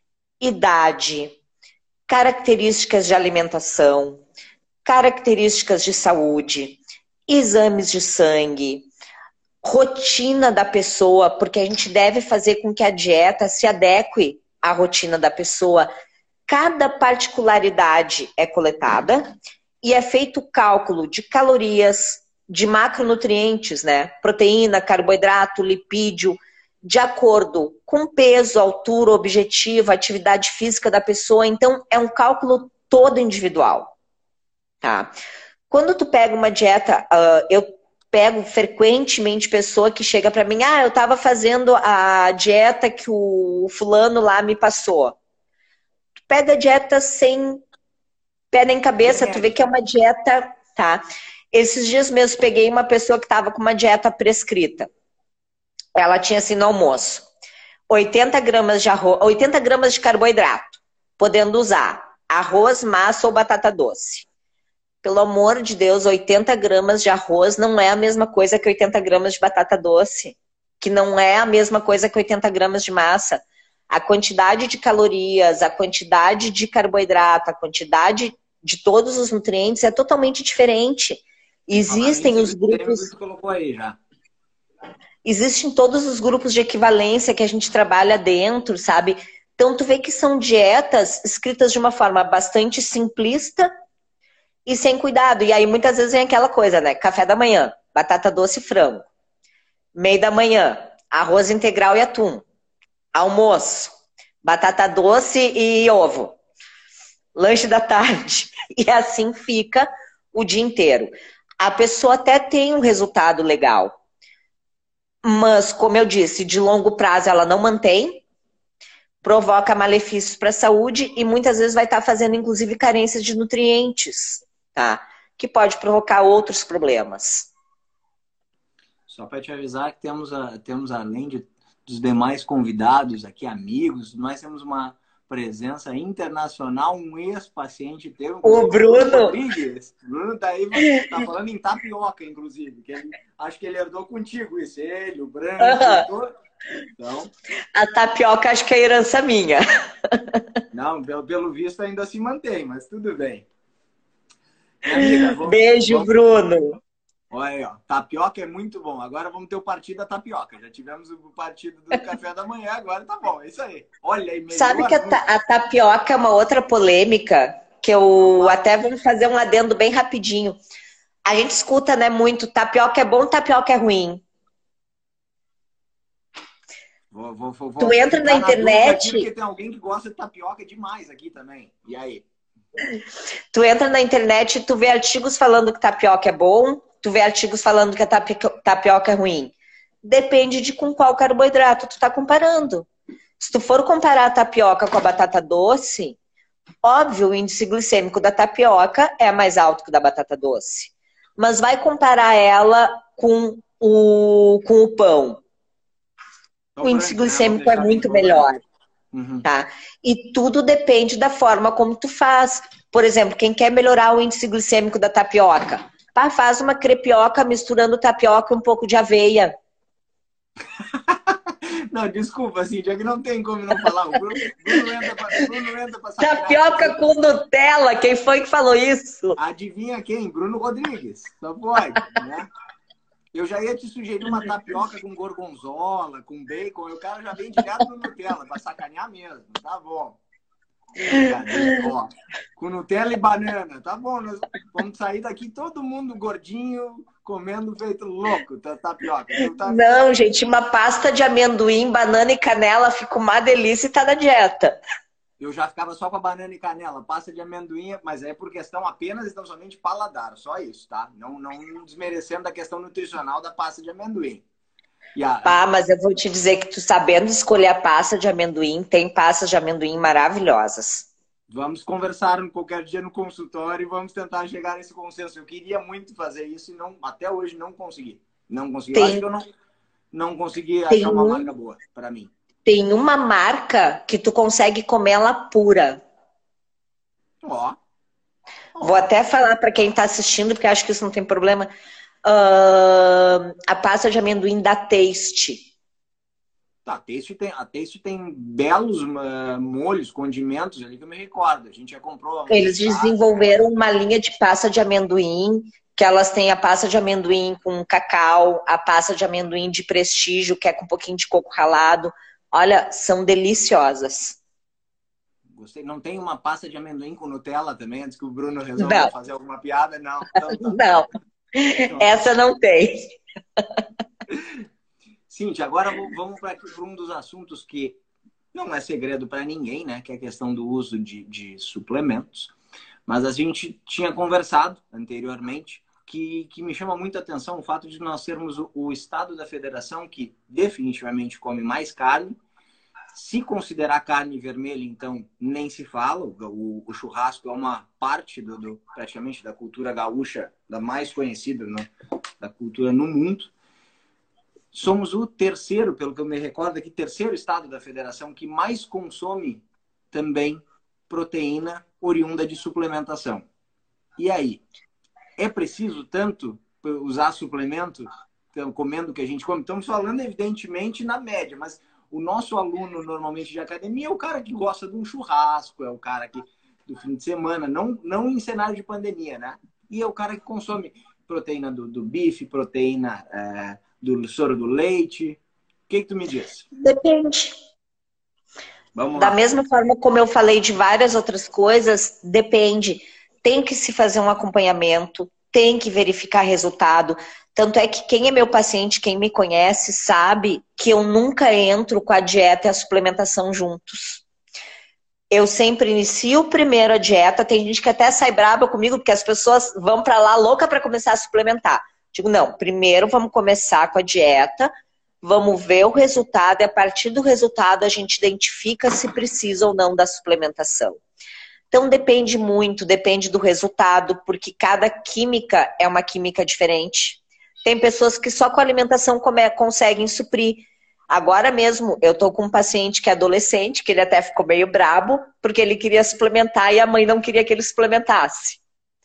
idade, características de alimentação, características de saúde, exames de sangue, rotina da pessoa, porque a gente deve fazer com que a dieta se adeque à rotina da pessoa. Cada particularidade é coletada e é feito o cálculo de calorias, de macronutrientes, né? Proteína, carboidrato, lipídio, de acordo com peso, altura, objetivo, atividade física da pessoa. Então, é um cálculo todo individual, tá? Quando tu pega uma dieta, uh, eu pego frequentemente pessoa que chega pra mim, ah, eu tava fazendo a dieta que o fulano lá me passou. Tu pega a dieta sem pé nem cabeça, tu vê que é uma dieta, tá? Esses dias mesmo peguei uma pessoa que tava com uma dieta prescrita. Ela tinha assim no almoço, oitenta gramas de arroz, oitenta gramas de carboidrato, podendo usar arroz, massa ou batata doce. Pelo amor de Deus, oitenta gramas de arroz não é a mesma coisa que oitenta gramas de batata doce, que não é a mesma coisa que oitenta gramas de massa. A quantidade de calorias, a quantidade de carboidrato, a quantidade de todos os nutrientes é totalmente diferente. Existem os grupos... Que colocou aí já. Existem todos os grupos de equivalência que a gente trabalha dentro, sabe? Então, tu vê que são dietas escritas de uma forma bastante simplista e sem cuidado. E aí, muitas vezes, vem aquela coisa, né? Café da manhã, batata doce e frango. Meio da manhã, arroz integral e atum. Almoço, batata doce e ovo. Lanche da tarde. E assim fica o dia inteiro. A pessoa até tem um resultado legal. Mas, como eu disse, de longo prazo ela não mantém, provoca malefícios para a saúde e muitas vezes vai estar fazendo, inclusive, carência de nutrientes, tá? Que pode provocar outros problemas. Só para te avisar que temos, a, temos além de, dos demais convidados aqui, amigos, nós temos uma presença internacional, um ex-paciente teu, o Bruno Rodrigues. O Bruno tá aí, tá falando em tapioca, inclusive. Que ele, acho que ele herdou contigo isso, ele, o Branco, uh-huh. Então, a tapioca acho que é herança minha. Não, pelo, pelo visto ainda se mantém, mas tudo bem. Amiga, vamos, beijo, vamos... Bruno. Olha aí, ó, tapioca é muito bom. Agora vamos ter o partido da tapioca. Já tivemos o partido do café da manhã, agora tá bom, é isso aí. Olha aí, sabe que a, ta a tapioca é uma outra polêmica, que eu até vou fazer um adendo bem rapidinho. A gente escuta, né, muito, tapioca é bom, tapioca é ruim. Vou, vou, vou, tu entra na internet... Aqui, porque tem alguém que gosta de tapioca demais aqui também. E aí? Tu entra na internet e tu vê artigos falando que tapioca é bom, tu vê artigos falando que a tapioca é ruim. Depende de com qual carboidrato tu tá comparando. Se tu for comparar a tapioca com a batata doce, óbvio, o índice glicêmico da tapioca é mais alto que o da batata doce. Mas vai comparar ela com o, com o pão. O índice glicêmico é muito melhor. Uhum. Tá? E tudo depende da forma como tu faz. Por exemplo, quem quer melhorar o índice glicêmico da tapioca, pá, faz uma crepioca misturando tapioca e um pouco de aveia. Não, desculpa, assim, já que não tem como não falar. O Bruno, Bruno entra pra, Bruno entra pra tapioca com Nutella, quem foi que falou isso? Adivinha quem? Bruno Rodrigues. Só pode, né? Eu já ia te sugerir uma tapioca com gorgonzola, com bacon. E o cara já vem direto no Nutella, pra sacanear mesmo. Tá bom. Ó, com Nutella e banana. Tá bom, nós vamos sair daqui todo mundo gordinho, comendo feito louco, tá, tapioca. Então, tá... Não, gente, uma pasta de amendoim, banana e canela fica uma delícia e tá na dieta. eu já ficava só com a banana e canela, pasta de amendoim, mas é por questão apenas e tão somente paladar, só isso, tá? Não, não desmerecendo a questão nutricional da pasta de amendoim. A... Ah, mas eu vou te dizer que tu sabendo escolher a pasta de amendoim, tem pastas de amendoim maravilhosas. Vamos conversar qualquer dia no consultório e vamos tentar chegar nesse consenso. Eu queria muito fazer isso e não, até hoje não consegui. Não consegui. Tem... Eu acho que eu não, não consegui tem achar uma um... marca boa para mim. Tem uma marca que tu consegue comer ela pura. Ó. Ó. Vou até falar para quem está assistindo, porque acho que isso não tem problema. Uh, a pasta de amendoim da Taste. Tá, a Taste tem, a Taste tem belos uh, molhos, condimentos ali que eu me recordo. A gente já comprou. Eles desenvolveram uma linha de pasta de amendoim, que elas têm a pasta de amendoim com cacau, a pasta de amendoim de prestígio, que é com um pouquinho de coco ralado. Olha, são deliciosas. Gostei. Não tem uma pasta de amendoim com Nutella também, antes que o Bruno resolva não. fazer alguma piada? Não. Então, tá. Não. Essa não tem. Cíntia, agora vamos para um dos assuntos que não é segredo para ninguém, né? Que é a questão do uso de, de suplementos. Mas a gente tinha conversado anteriormente que, que me chama muita atenção o fato de nós sermos o, o estado da federação que definitivamente come mais carne. Se considerar carne vermelha, então, nem se fala. O, o churrasco é uma parte, do, do, praticamente, da cultura gaúcha, da mais conhecida, né, da cultura no mundo. Somos o terceiro, pelo que eu me recordo aqui, terceiro estado da federação que mais consome também proteína oriunda de suplementação. E aí? É preciso tanto usar suplemento, comendo o que a gente come? Estamos falando, evidentemente, na média, mas... O nosso aluno, normalmente, de academia é o cara que gosta de um churrasco, é o cara que, do fim de semana, não, não em cenário de pandemia, né? E é o cara que consome proteína do, do bife, proteína é, do soro do leite. O que, que tu me diz? Depende. Vamos da lá. mesma forma como eu falei de várias outras coisas, depende. Tem que se fazer um acompanhamento, tem que verificar resultado. Tanto é que quem é meu paciente, quem me conhece, sabe que eu nunca entro com a dieta e a suplementação juntos. Eu sempre inicio primeiro a dieta. Tem gente que até sai braba comigo, porque as pessoas vão pra lá louca para começar a suplementar. Digo, não, primeiro vamos começar com a dieta, vamos ver o resultado, e a partir do resultado a gente identifica se precisa ou não da suplementação. Então depende muito, depende do resultado, porque cada química é uma química diferente. Tem pessoas que só com a alimentação come, conseguem suprir. Agora mesmo, eu tô com um paciente que é adolescente, que ele até ficou meio brabo, porque ele queria suplementar e a mãe não queria que ele suplementasse.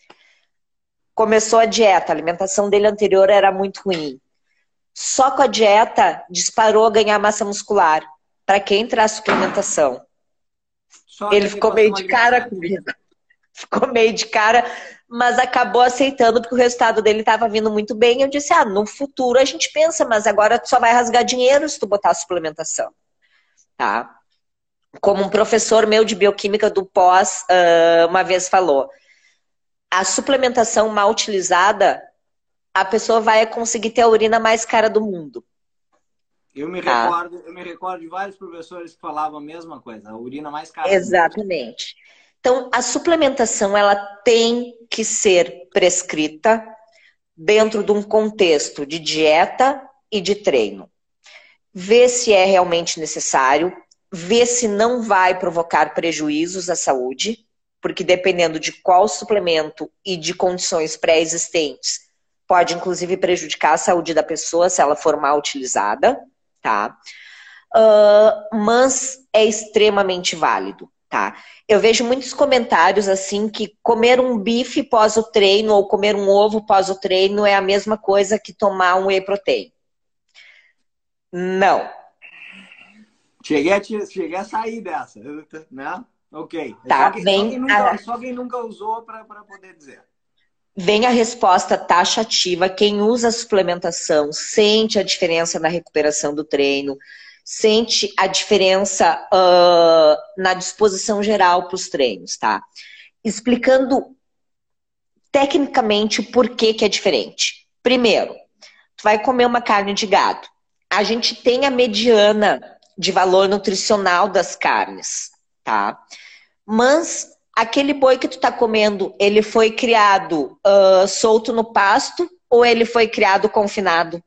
Começou a dieta, a alimentação dele anterior era muito ruim. Só com a dieta, disparou a ganhar massa muscular. Para quem traz suplementação? Só ele ficou meio de cara comigo. Ficou meio de cara, mas acabou aceitando porque o resultado dele estava vindo muito bem. Eu disse, ah, no futuro a gente pensa, mas agora tu só vai rasgar dinheiro se tu botar suplementação. Tá? Como um professor meu de bioquímica do pós uma vez falou, a suplementação mal utilizada, a pessoa vai conseguir ter a urina mais cara do mundo. Eu me, tá? recordo, eu me recordo de vários professores que falavam a mesma coisa, a urina mais cara. Exatamente. Então, a suplementação ela tem que ser prescrita dentro de um contexto de dieta e de treino. Ver se é realmente necessário, ver se não vai provocar prejuízos à saúde, porque dependendo de qual suplemento e de condições pré-existentes, pode inclusive prejudicar a saúde da pessoa se ela for mal utilizada, tá? Uh, mas é extremamente válido. Tá. Eu vejo muitos comentários assim que comer um bife pós o treino ou comer um ovo pós o treino é a mesma coisa que tomar um whey protein. Não. Cheguei a, cheguei a sair dessa, né? Ok. Tá, só, quem, vem só, quem nunca, a... só quem nunca usou para poder dizer. Vem a resposta taxativa. Quem usa a suplementação sente a diferença na recuperação do treino, sente a diferença uh, na disposição geral para os treinos, tá? Explicando tecnicamente o porquê que é diferente. Primeiro, tu vai comer uma carne de gado. A gente tem a mediana de valor nutricional das carnes, tá? Mas aquele boi que tu tá comendo, ele foi criado uh, solto no pasto ou ele foi criado confinado?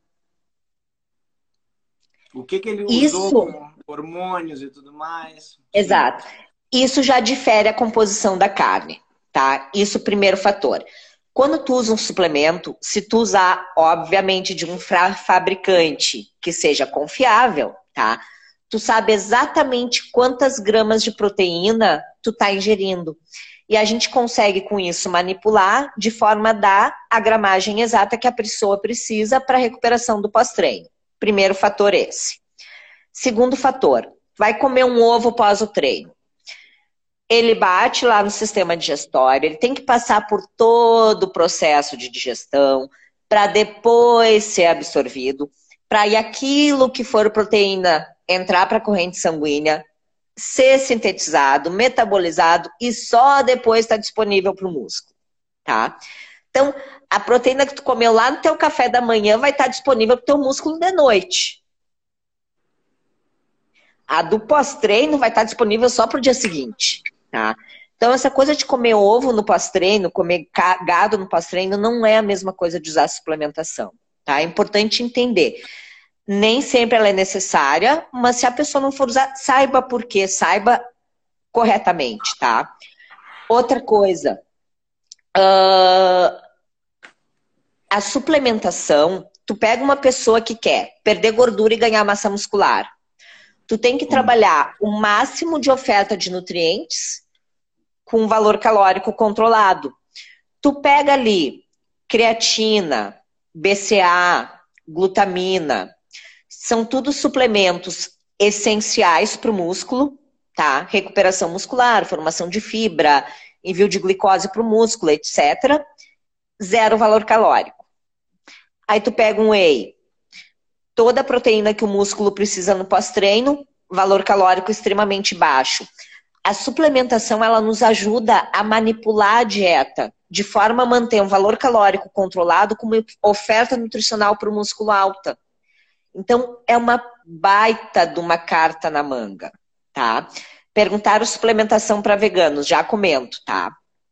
O que, que ele usou Isso, com hormônios e tudo mais? Sim. exato. Isso já difere a composição da carne, tá? Isso, primeiro fator. Quando tu usa um suplemento, se tu usar, obviamente, de um fabricante que seja confiável, tá? Tu sabe exatamente quantas gramas de proteína tu tá ingerindo. E a gente consegue, com isso, manipular de forma a dar a gramagem exata que a pessoa precisa para a recuperação do pós-treino. Primeiro fator esse. Segundo fator, vai comer um ovo pós o treino. Ele bate lá no sistema digestório, ele tem que passar por todo o processo de digestão para depois ser absorvido, para aí aquilo que for proteína entrar para a corrente sanguínea, ser sintetizado, metabolizado e só depois está disponível para o músculo, tá? Então, a proteína que tu comeu lá no teu café da manhã vai estar disponível para o teu músculo de noite. A do pós-treino vai estar disponível só para o dia seguinte, tá? Então, essa coisa de comer ovo no pós-treino, comer gado no pós-treino, não é a mesma coisa de usar suplementação, tá? É importante entender. Nem sempre ela é necessária, mas se a pessoa não for usar, saiba por quê, saiba corretamente, tá? Outra coisa, uh, a suplementação, tu pega uma pessoa que quer perder gordura e ganhar massa muscular. Tu tem que trabalhar o máximo de oferta de nutrientes com um valor calórico controlado. Tu pega ali creatina, B C A, glutamina, são tudo suplementos essenciais para o músculo, tá? Recuperação muscular, formação de fibra, envio de glicose para o músculo, etcétera. Zero valor calórico. Aí tu pega um whey, toda a proteína que o músculo precisa no pós-treino, valor calórico extremamente baixo. A suplementação, ela nos ajuda a manipular a dieta, de forma a manter um valor calórico controlado com uma oferta nutricional para o músculo alta. Então, é uma baita de uma carta na manga, tá? Perguntaram suplementação para veganos, já comento, tá?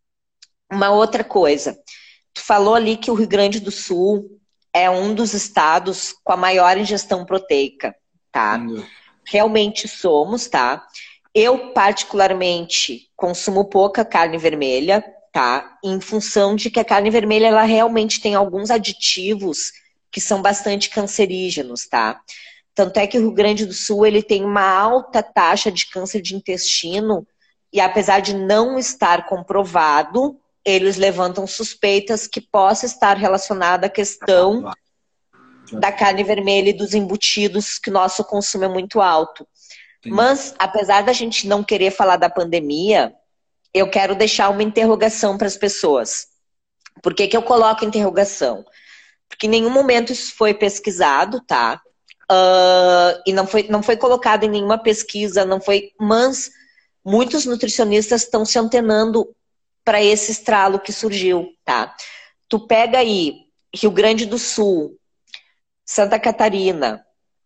Uma outra coisa, tu falou ali que o Rio Grande do Sul é um dos estados com a maior ingestão proteica, tá? Entendo. Realmente somos, tá? Eu, particularmente, consumo pouca carne vermelha, tá? Em função de que a carne vermelha, ela realmente tem alguns aditivos que são bastante cancerígenos, tá? Tanto é que o Rio Grande do Sul, ele tem uma alta taxa de câncer de intestino e apesar de não estar comprovado, eles levantam suspeitas que possa estar relacionada à questão da carne vermelha e dos embutidos, que o nosso consumo é muito alto. Sim. Mas, apesar da gente não querer falar da pandemia, eu quero deixar uma interrogação para as pessoas. Por que que eu coloco interrogação? Porque em nenhum momento isso foi pesquisado, tá? Uh, e não foi, não foi colocado em nenhuma pesquisa, não foi. Mas muitos nutricionistas estão se antenando para esse estralo que surgiu, tá? Tu pega aí Rio Grande do Sul, Santa Catarina,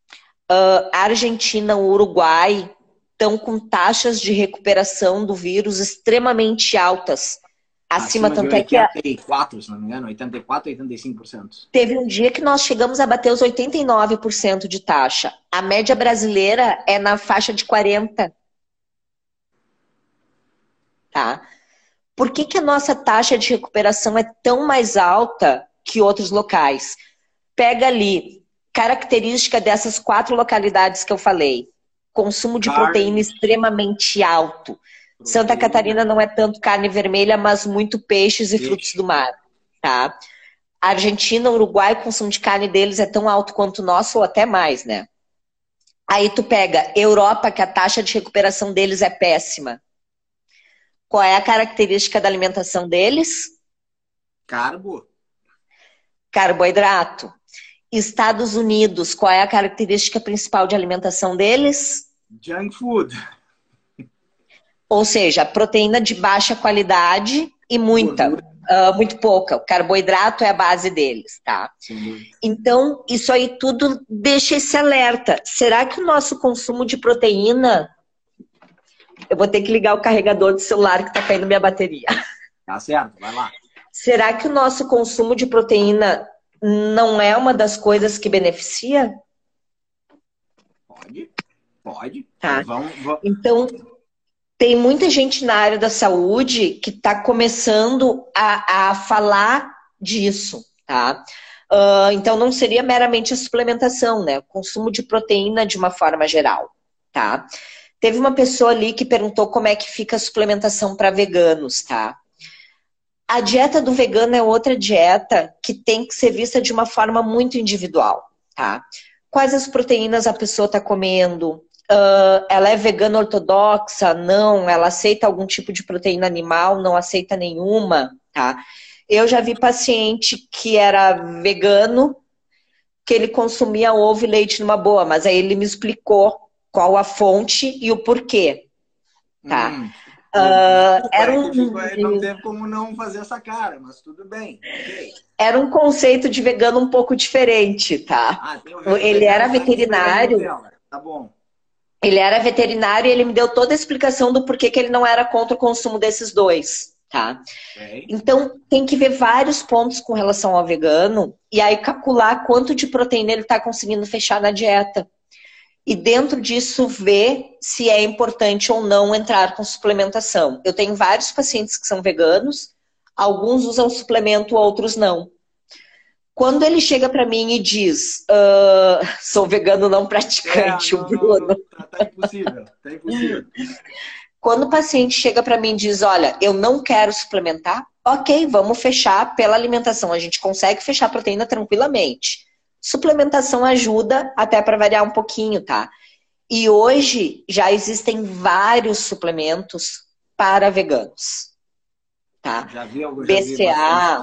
uh, Argentina, Uruguai, estão com taxas de recuperação do vírus extremamente altas. Acima, Acima tanto é que... oitenta e quatro, se não me engano, oitenta e quatro, oitenta e cinco por cento. Teve um dia que nós chegamos a bater os oitenta e nove por cento de taxa. A média brasileira é na faixa de quarenta por cento. Tá? Por que que a nossa taxa de recuperação é tão mais alta que outros locais? Pega ali, característica dessas quatro localidades que eu falei. Consumo de carne. Proteína extremamente alto. Proteína. Santa Catarina não é tanto carne vermelha, mas muito peixes e Peixe. frutos do mar. Tá? Argentina, Uruguai, o consumo de carne deles é tão alto quanto o nosso, ou até mais, né? Aí tu pega Europa, que a taxa de recuperação deles é péssima. Qual é a característica da alimentação deles? Carbo. Carboidrato. Estados Unidos, qual é a característica principal de alimentação deles? Junk food. Ou seja, proteína de baixa qualidade e muita, uh, muito pouca. O carboidrato é a base deles, tá? Sim. Então, isso aí tudo deixa esse alerta. Será que o nosso consumo de proteína Eu vou ter que ligar o carregador do celular que tá caindo minha bateria. Tá certo, vai lá. Será que o nosso consumo de proteína não é uma das coisas que beneficia? Pode, pode. Tá. Vamos, vamos. Então, tem muita gente na área da saúde que está começando a, a falar disso, tá? Uh, então, não seria meramente a suplementação, né? O consumo de proteína de uma forma geral, tá? Teve uma pessoa ali que perguntou como é que fica a suplementação para veganos, tá? A dieta do vegano é outra dieta que tem que ser vista de uma forma muito individual, tá? Quais as proteínas a pessoa está comendo? Uh, ela é vegana ortodoxa? Não. Ela aceita algum tipo de proteína animal? Não aceita nenhuma, tá? Eu já vi paciente que era vegano, que ele consumia ovo e leite numa boa, mas aí ele me explicou qual a fonte e o porquê, tá? Hum. Uh, era um... Não teve como não fazer essa cara, mas tudo bem. Okay. Era um conceito de vegano um pouco diferente, tá? Ah, um ele era veterinário. Tá bom. Ele era veterinário e ele me deu toda a explicação do porquê que ele não era contra o consumo desses dois, tá? Okay. Então, tem que ver vários pontos com relação ao vegano e aí calcular quanto de proteína ele está conseguindo fechar na dieta. E dentro disso, ver se é importante ou não entrar com suplementação. Eu tenho vários pacientes que são veganos, alguns usam suplemento, outros não. Quando ele chega para mim e diz, uh, sou vegano não praticante, é, não, o Bruno. Não, não, tá impossível, tá impossível. Quando o paciente chega para mim e diz, olha, eu não quero suplementar, ok, vamos fechar pela alimentação. A gente consegue fechar a proteína tranquilamente. Suplementação ajuda até para variar um pouquinho, tá? E hoje já existem vários suplementos para veganos, tá? Já vi algo, já B C A, vi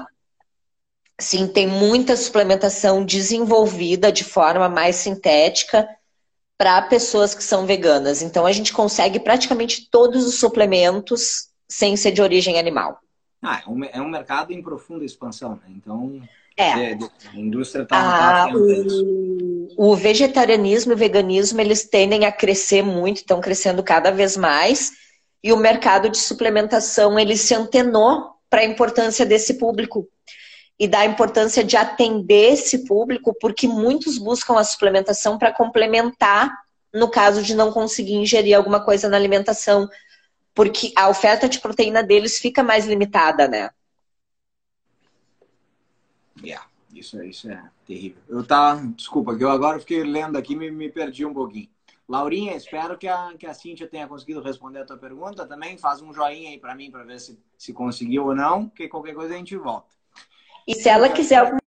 sim, tem muita suplementação desenvolvida de forma mais sintética para pessoas que são veganas. Então a gente consegue praticamente todos os suplementos sem ser de origem animal. Ah, é um, é um mercado em profunda expansão, né? Então... É. A indústria está ah, o, o vegetarianismo e o veganismo, eles tendem a crescer muito, estão crescendo cada vez mais, e o mercado de suplementação, ele se antenou para a importância desse público e da importância de atender esse público, porque muitos buscam a suplementação para complementar no caso de não conseguir ingerir alguma coisa na alimentação, porque a oferta de proteína deles fica mais limitada, né? Yeah, isso, isso é terrível. Eu tá, desculpa, que eu agora fiquei lendo aqui e me, me perdi um pouquinho. Laurinha, espero que a, que a Cíntia tenha conseguido responder a tua pergunta. Também faz um joinha aí para mim para ver se, se conseguiu ou não, que qualquer coisa a gente volta. E se ela quiser algum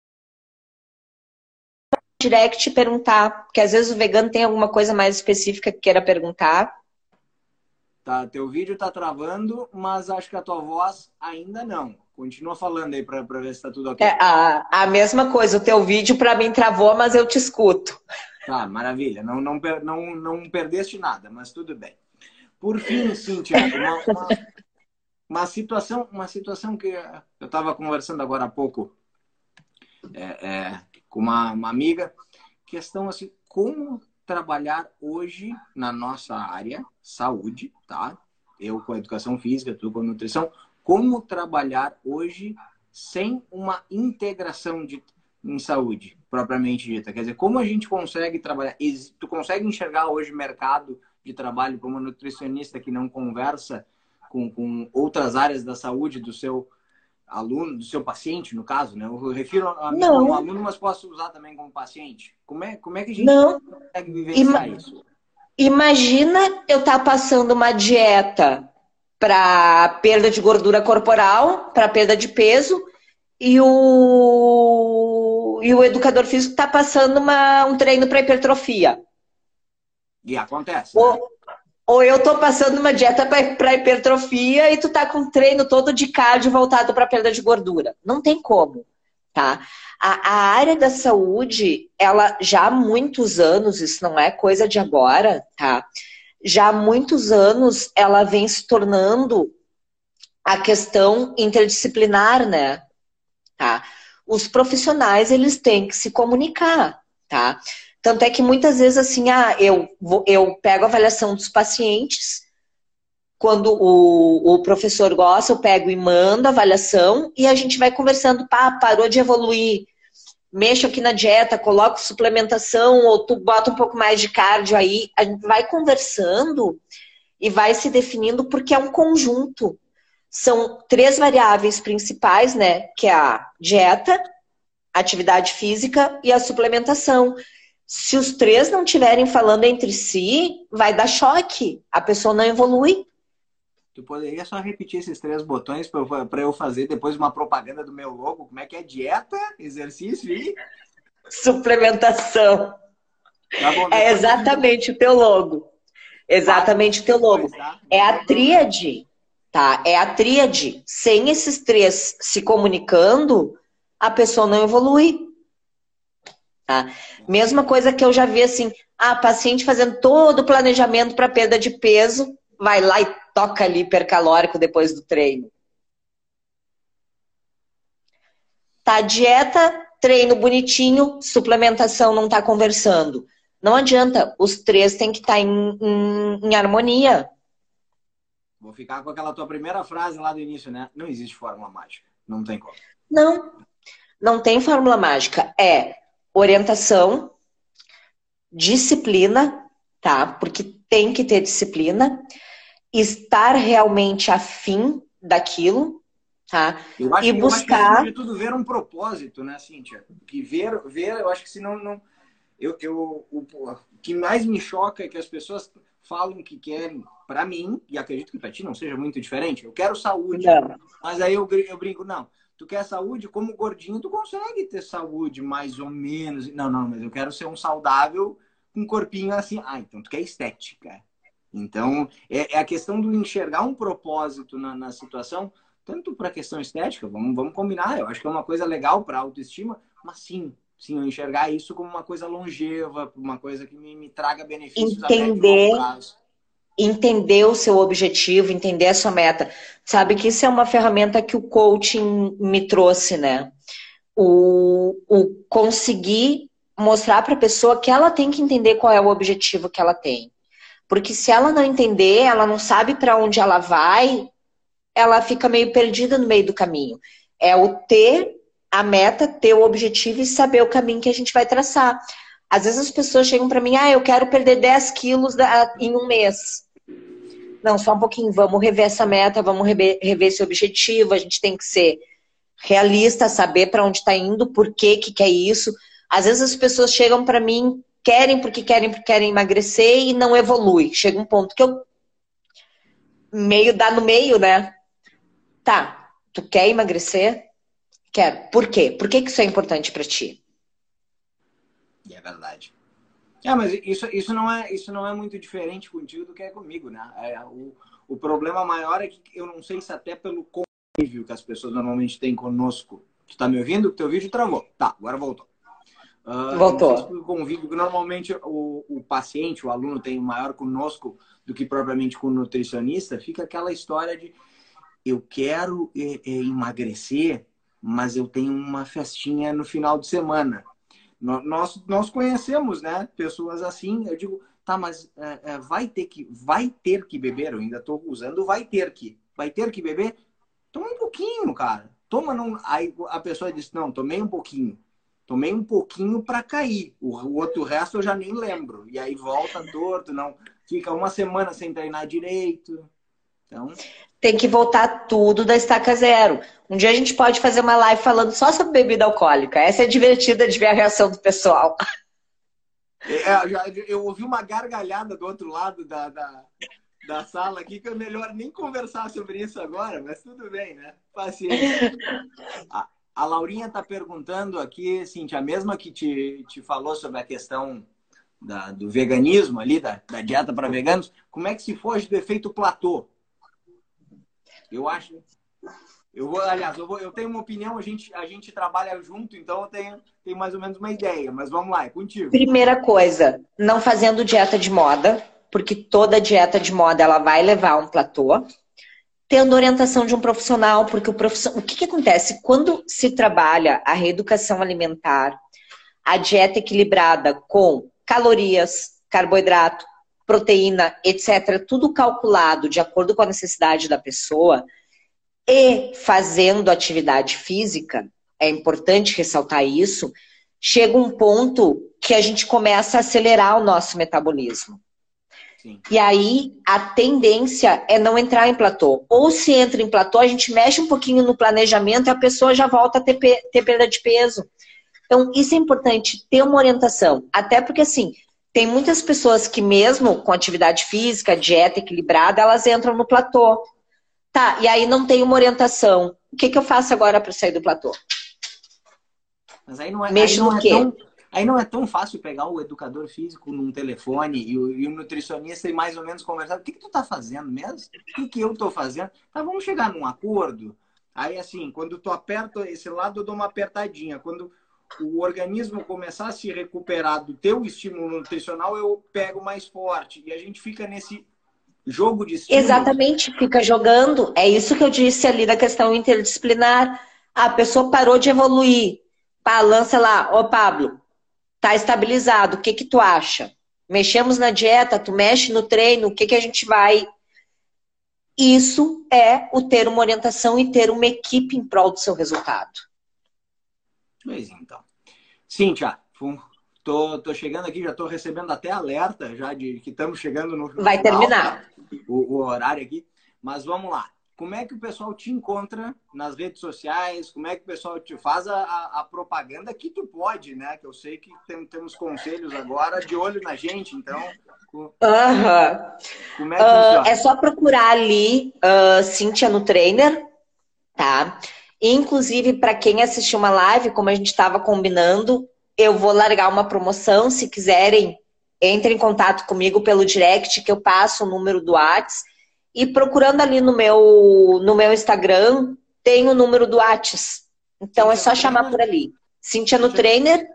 direct perguntar, porque às vezes o vegano tem alguma coisa mais específica que queira perguntar. Tá, teu vídeo tá travando, mas acho que a tua voz ainda não. Continua falando aí para ver se tá tudo ok. É, a, a mesma coisa, o teu vídeo para mim travou, mas eu te escuto. Tá, maravilha. Não, não, não, não perdeste nada, mas tudo bem. Por fim, Cíntia, uma, uma, uma, situação, uma situação que eu estava conversando agora há pouco é, é, com uma, uma amiga, questão assim, como trabalhar hoje na nossa área, saúde, tá? Eu com a educação física, tu com a nutrição, como trabalhar hoje sem uma integração de, em saúde, propriamente dita. Quer dizer, como a gente consegue trabalhar... Tu consegue enxergar hoje mercado de trabalho para uma nutricionista que não conversa com, com outras áreas da saúde do seu aluno, do seu paciente, no caso, né? Eu refiro a mim como aluno, mas posso usar também como paciente. Como é, como é que a gente não. consegue vivenciar Ima... isso? Imagina eu estar tá passando uma dieta para perda de gordura corporal, para perda de peso, e o, e o educador físico está passando uma... um treino para hipertrofia. E acontece. Ou, né? ou eu tô passando uma dieta para hipertrofia e tu tá com um treino todo de cardio voltado para perda de gordura. Não tem como, tá? A, a área da saúde, ela já há muitos anos, isso não é coisa de agora, tá? Já há muitos anos ela vem se tornando a questão interdisciplinar, né? Tá? Os profissionais, eles têm que se comunicar, tá? Tanto é que muitas vezes assim, ah, eu, vou, eu pego a avaliação dos pacientes, quando o, o professor gosta, eu pego e mando a avaliação e a gente vai conversando, pá, parou de evoluir, mexo aqui na dieta, coloco suplementação, ou tu bota um pouco mais de cardio aí, a gente vai conversando e vai se definindo porque é um conjunto. São três variáveis principais, né? Que é a dieta, a atividade física e a suplementação. Se os três não estiverem falando entre si, vai dar choque. A pessoa não evolui. Tu poderia só repetir esses três botões para eu fazer depois uma propaganda do meu logo? Como é que é? Dieta, exercício e... suplementação. Tá bom, é exatamente o teu logo. Exatamente o teu logo. É a tríade, tá? É a tríade. Sem esses três se comunicando, a pessoa não evolui. Tá? Mesma coisa que eu já vi assim, a paciente fazendo todo o planejamento para perda de peso, vai lá e toca ali hipercalórico depois do treino. Tá, dieta, treino bonitinho, suplementação não tá conversando. Não adianta, os três têm que estar em, em, em harmonia. Vou ficar com aquela tua primeira frase lá do início, né? Não existe fórmula mágica, não tem como. Não, não tem fórmula mágica. É orientação, disciplina, tá? Porque tem que ter disciplina, estar realmente afim daquilo, tá? Eu acho, e que, buscar... eu acho que, de tudo, ver um propósito, né, Cíntia? Que ver, ver, eu acho que senão não... Eu, eu, o, o que mais me choca é que as pessoas falam que querem, para mim, e acredito que para ti não seja muito diferente, eu quero saúde, não. Mas aí eu, eu brinco, não, tu quer saúde, como gordinho tu consegue ter saúde mais ou menos, não, não, mas eu quero ser um saudável com um corpinho assim, ah, então tu quer estética. Então, é, é a questão do enxergar um propósito na, na situação, tanto para a questão estética, vamos, vamos combinar, eu acho que é uma coisa legal para a autoestima, mas sim, Sim, eu enxergar isso como uma coisa longeva, uma coisa que me, me traga benefícios a médio e longo prazo. Entender o seu objetivo, entender a sua meta. Sabe que isso é uma ferramenta que o coaching me trouxe, né? O, o conseguir mostrar para a pessoa que ela tem que entender qual é o objetivo que ela tem. Porque se ela não entender, ela não sabe para onde ela vai, ela fica meio perdida no meio do caminho. É o ter a meta, ter o objetivo e saber o caminho que a gente vai traçar. Às vezes as pessoas chegam para mim, ah, eu quero perder dez quilos em um mês. Não, só um pouquinho, vamos rever essa meta, vamos rever, rever esse objetivo, a gente tem que ser realista, saber para onde está indo, por que que quer isso. Às vezes as pessoas chegam para mim, querem porque querem, porque querem emagrecer e não evolui. Chega um ponto que eu meio dá no meio, né? Tá, tu quer emagrecer? Quero. Por quê? Por que que isso é importante para ti? E é verdade. É, mas isso, isso, não é, isso não é muito diferente contigo do que é comigo, né? É, o, o problema maior é que eu não sei se até pelo convívio que as pessoas normalmente têm conosco. Tu tá me ouvindo? O teu vídeo travou. Tá, agora voltou. Uh, voltou. Não sei se pelo convívio, que normalmente o, o paciente, o aluno tem maior conosco do que propriamente com o nutricionista, fica aquela história de eu quero é, é, emagrecer, mas eu tenho uma festinha no final de semana. Nós, nós conhecemos, né, pessoas assim. Eu digo, tá, mas é, é, vai ter que vai ter que beber. Eu ainda estou usando vai ter que. Vai ter que beber? Toma um pouquinho, cara. Toma, não. Aí a pessoa diz, não, tomei um pouquinho. Tomei um pouquinho para cair. O, o outro o resto eu já nem lembro. E aí volta torto, não. Fica uma semana sem treinar direito. Então... Tem que voltar tudo da estaca zero. Um dia a gente pode fazer uma live falando só sobre bebida alcoólica. Essa é divertida de ver a reação do pessoal. É, já, eu ouvi uma gargalhada do outro lado da, da, da sala aqui, que é melhor nem conversar sobre isso agora, mas tudo bem, né? Paciência. A, a Laurinha tá perguntando aqui, Cíntia, a mesma que te, te falou sobre a questão da, do veganismo ali, da, da dieta para veganos, como é que se foge do efeito platô? Eu acho. Eu vou, aliás, eu, vou, eu tenho uma opinião, a gente, a gente trabalha junto, então eu tenho, tenho mais ou menos uma ideia, mas vamos lá, é contigo. Primeira coisa, não fazendo dieta de moda, porque toda dieta de moda ela vai levar a um platô. Tendo orientação de um profissional, porque o profissional. O que, que acontece? Quando se trabalha a reeducação alimentar, a dieta equilibrada com calorias, carboidrato, proteína, etcétera, tudo calculado de acordo com a necessidade da pessoa e fazendo atividade física, é importante ressaltar isso, chega um ponto que a gente começa a acelerar o nosso metabolismo. Sim. E aí, a tendência é não entrar em platô. Ou se entra em platô, a gente mexe um pouquinho no planejamento e a pessoa já volta a ter, ter perda de peso. Então, isso é importante, ter uma orientação. Até porque, assim, tem muitas pessoas que mesmo com atividade física, dieta equilibrada, elas entram no platô. Tá, e aí não tem uma orientação. O que, que eu faço agora para sair do platô? Mas aí não é, Mexo aí não no é quê? tão... Aí não é tão fácil pegar o educador físico num telefone e o, e o nutricionista e mais ou menos conversar. O que, que tu tá fazendo mesmo? O que, que eu tô fazendo? Tá, vamos chegar num acordo. Aí, assim, quando tu aperta esse lado, eu dou uma apertadinha. Quando o organismo começar a se recuperar do teu estímulo nutricional, eu pego mais forte. E a gente fica nesse jogo de estímulos. Exatamente, fica jogando. É isso que eu disse ali da questão interdisciplinar. A pessoa parou de evoluir. Pá, lança lá, ô Pablo, tá estabilizado, o que que tu acha? Mexemos na dieta, tu mexe no treino, o que que a gente vai... Isso é o ter uma orientação e ter uma equipe em prol do seu resultado. Pois então. Cíntia, tô, tô chegando aqui, já tô recebendo até alerta já de que estamos chegando no, no Vai final, terminar. o, o horário aqui. Mas vamos lá. Como é que o pessoal te encontra nas redes sociais? Como é que o pessoal te faz a, a, a propaganda que tu pode, né? Que eu sei que tem, temos conselhos agora de olho na gente, então... Uhum. Como é que funciona? Uh, é só procurar ali uh, Cíntia no Trainer, tá? Inclusive, para quem assistiu uma live, como a gente estava combinando, eu vou largar uma promoção. Se quiserem, entre em contato comigo pelo direct, que eu passo o número do WhatsApp. E procurando ali no meu, no meu Instagram, tem o número do WhatsApp. Então, é só chamar por ali. Cíntia no Trainer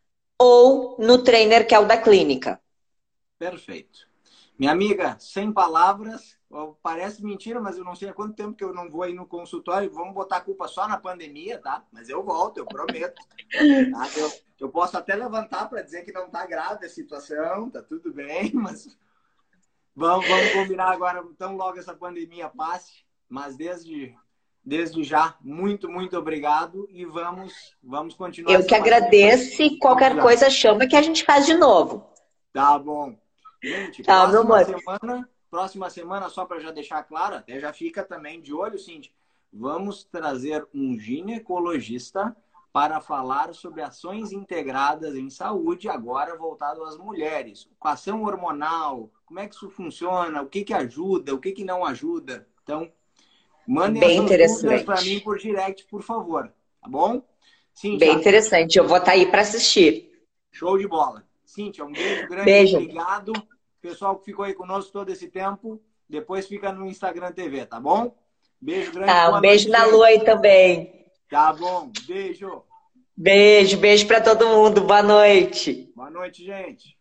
ou no Trainer, que é o da clínica. Perfeito. Minha amiga, sem palavras, parece mentira, mas eu não sei há quanto tempo que eu não vou aí no consultório. Vamos botar a culpa só na pandemia, tá? Mas eu volto, eu prometo. Tá? Eu, eu posso até levantar para dizer que não tá grave a situação, tá tudo bem, mas vamos, vamos combinar agora, tão logo essa pandemia passe. Mas desde, desde já, muito, muito obrigado e vamos, vamos continuar. Eu que agradeço e qualquer coisa chama que a gente faz de novo. Tá bom. Gente, tá, próxima semana, próxima semana, só para já deixar claro, até já fica também de olho, Cintia, vamos trazer um ginecologista para falar sobre ações integradas em saúde, agora voltado às mulheres. Equação hormonal, como é que isso funciona, o que que ajuda, o que que não ajuda. Então, mandem Bem essas dúvidas para mim por direct, por favor. Tá bom? Cíntia, bem interessante, eu vou estar aí para assistir. Show de bola. Cíntia, um beijo grande, beijo. Obrigado. Pessoal que ficou aí conosco todo esse tempo, depois fica no Instagram T V, tá bom? Beijo grande. Tá, um beijo na lua aí também. Tá bom, beijo. Beijo, beijo para todo mundo. Boa noite. Boa noite, gente.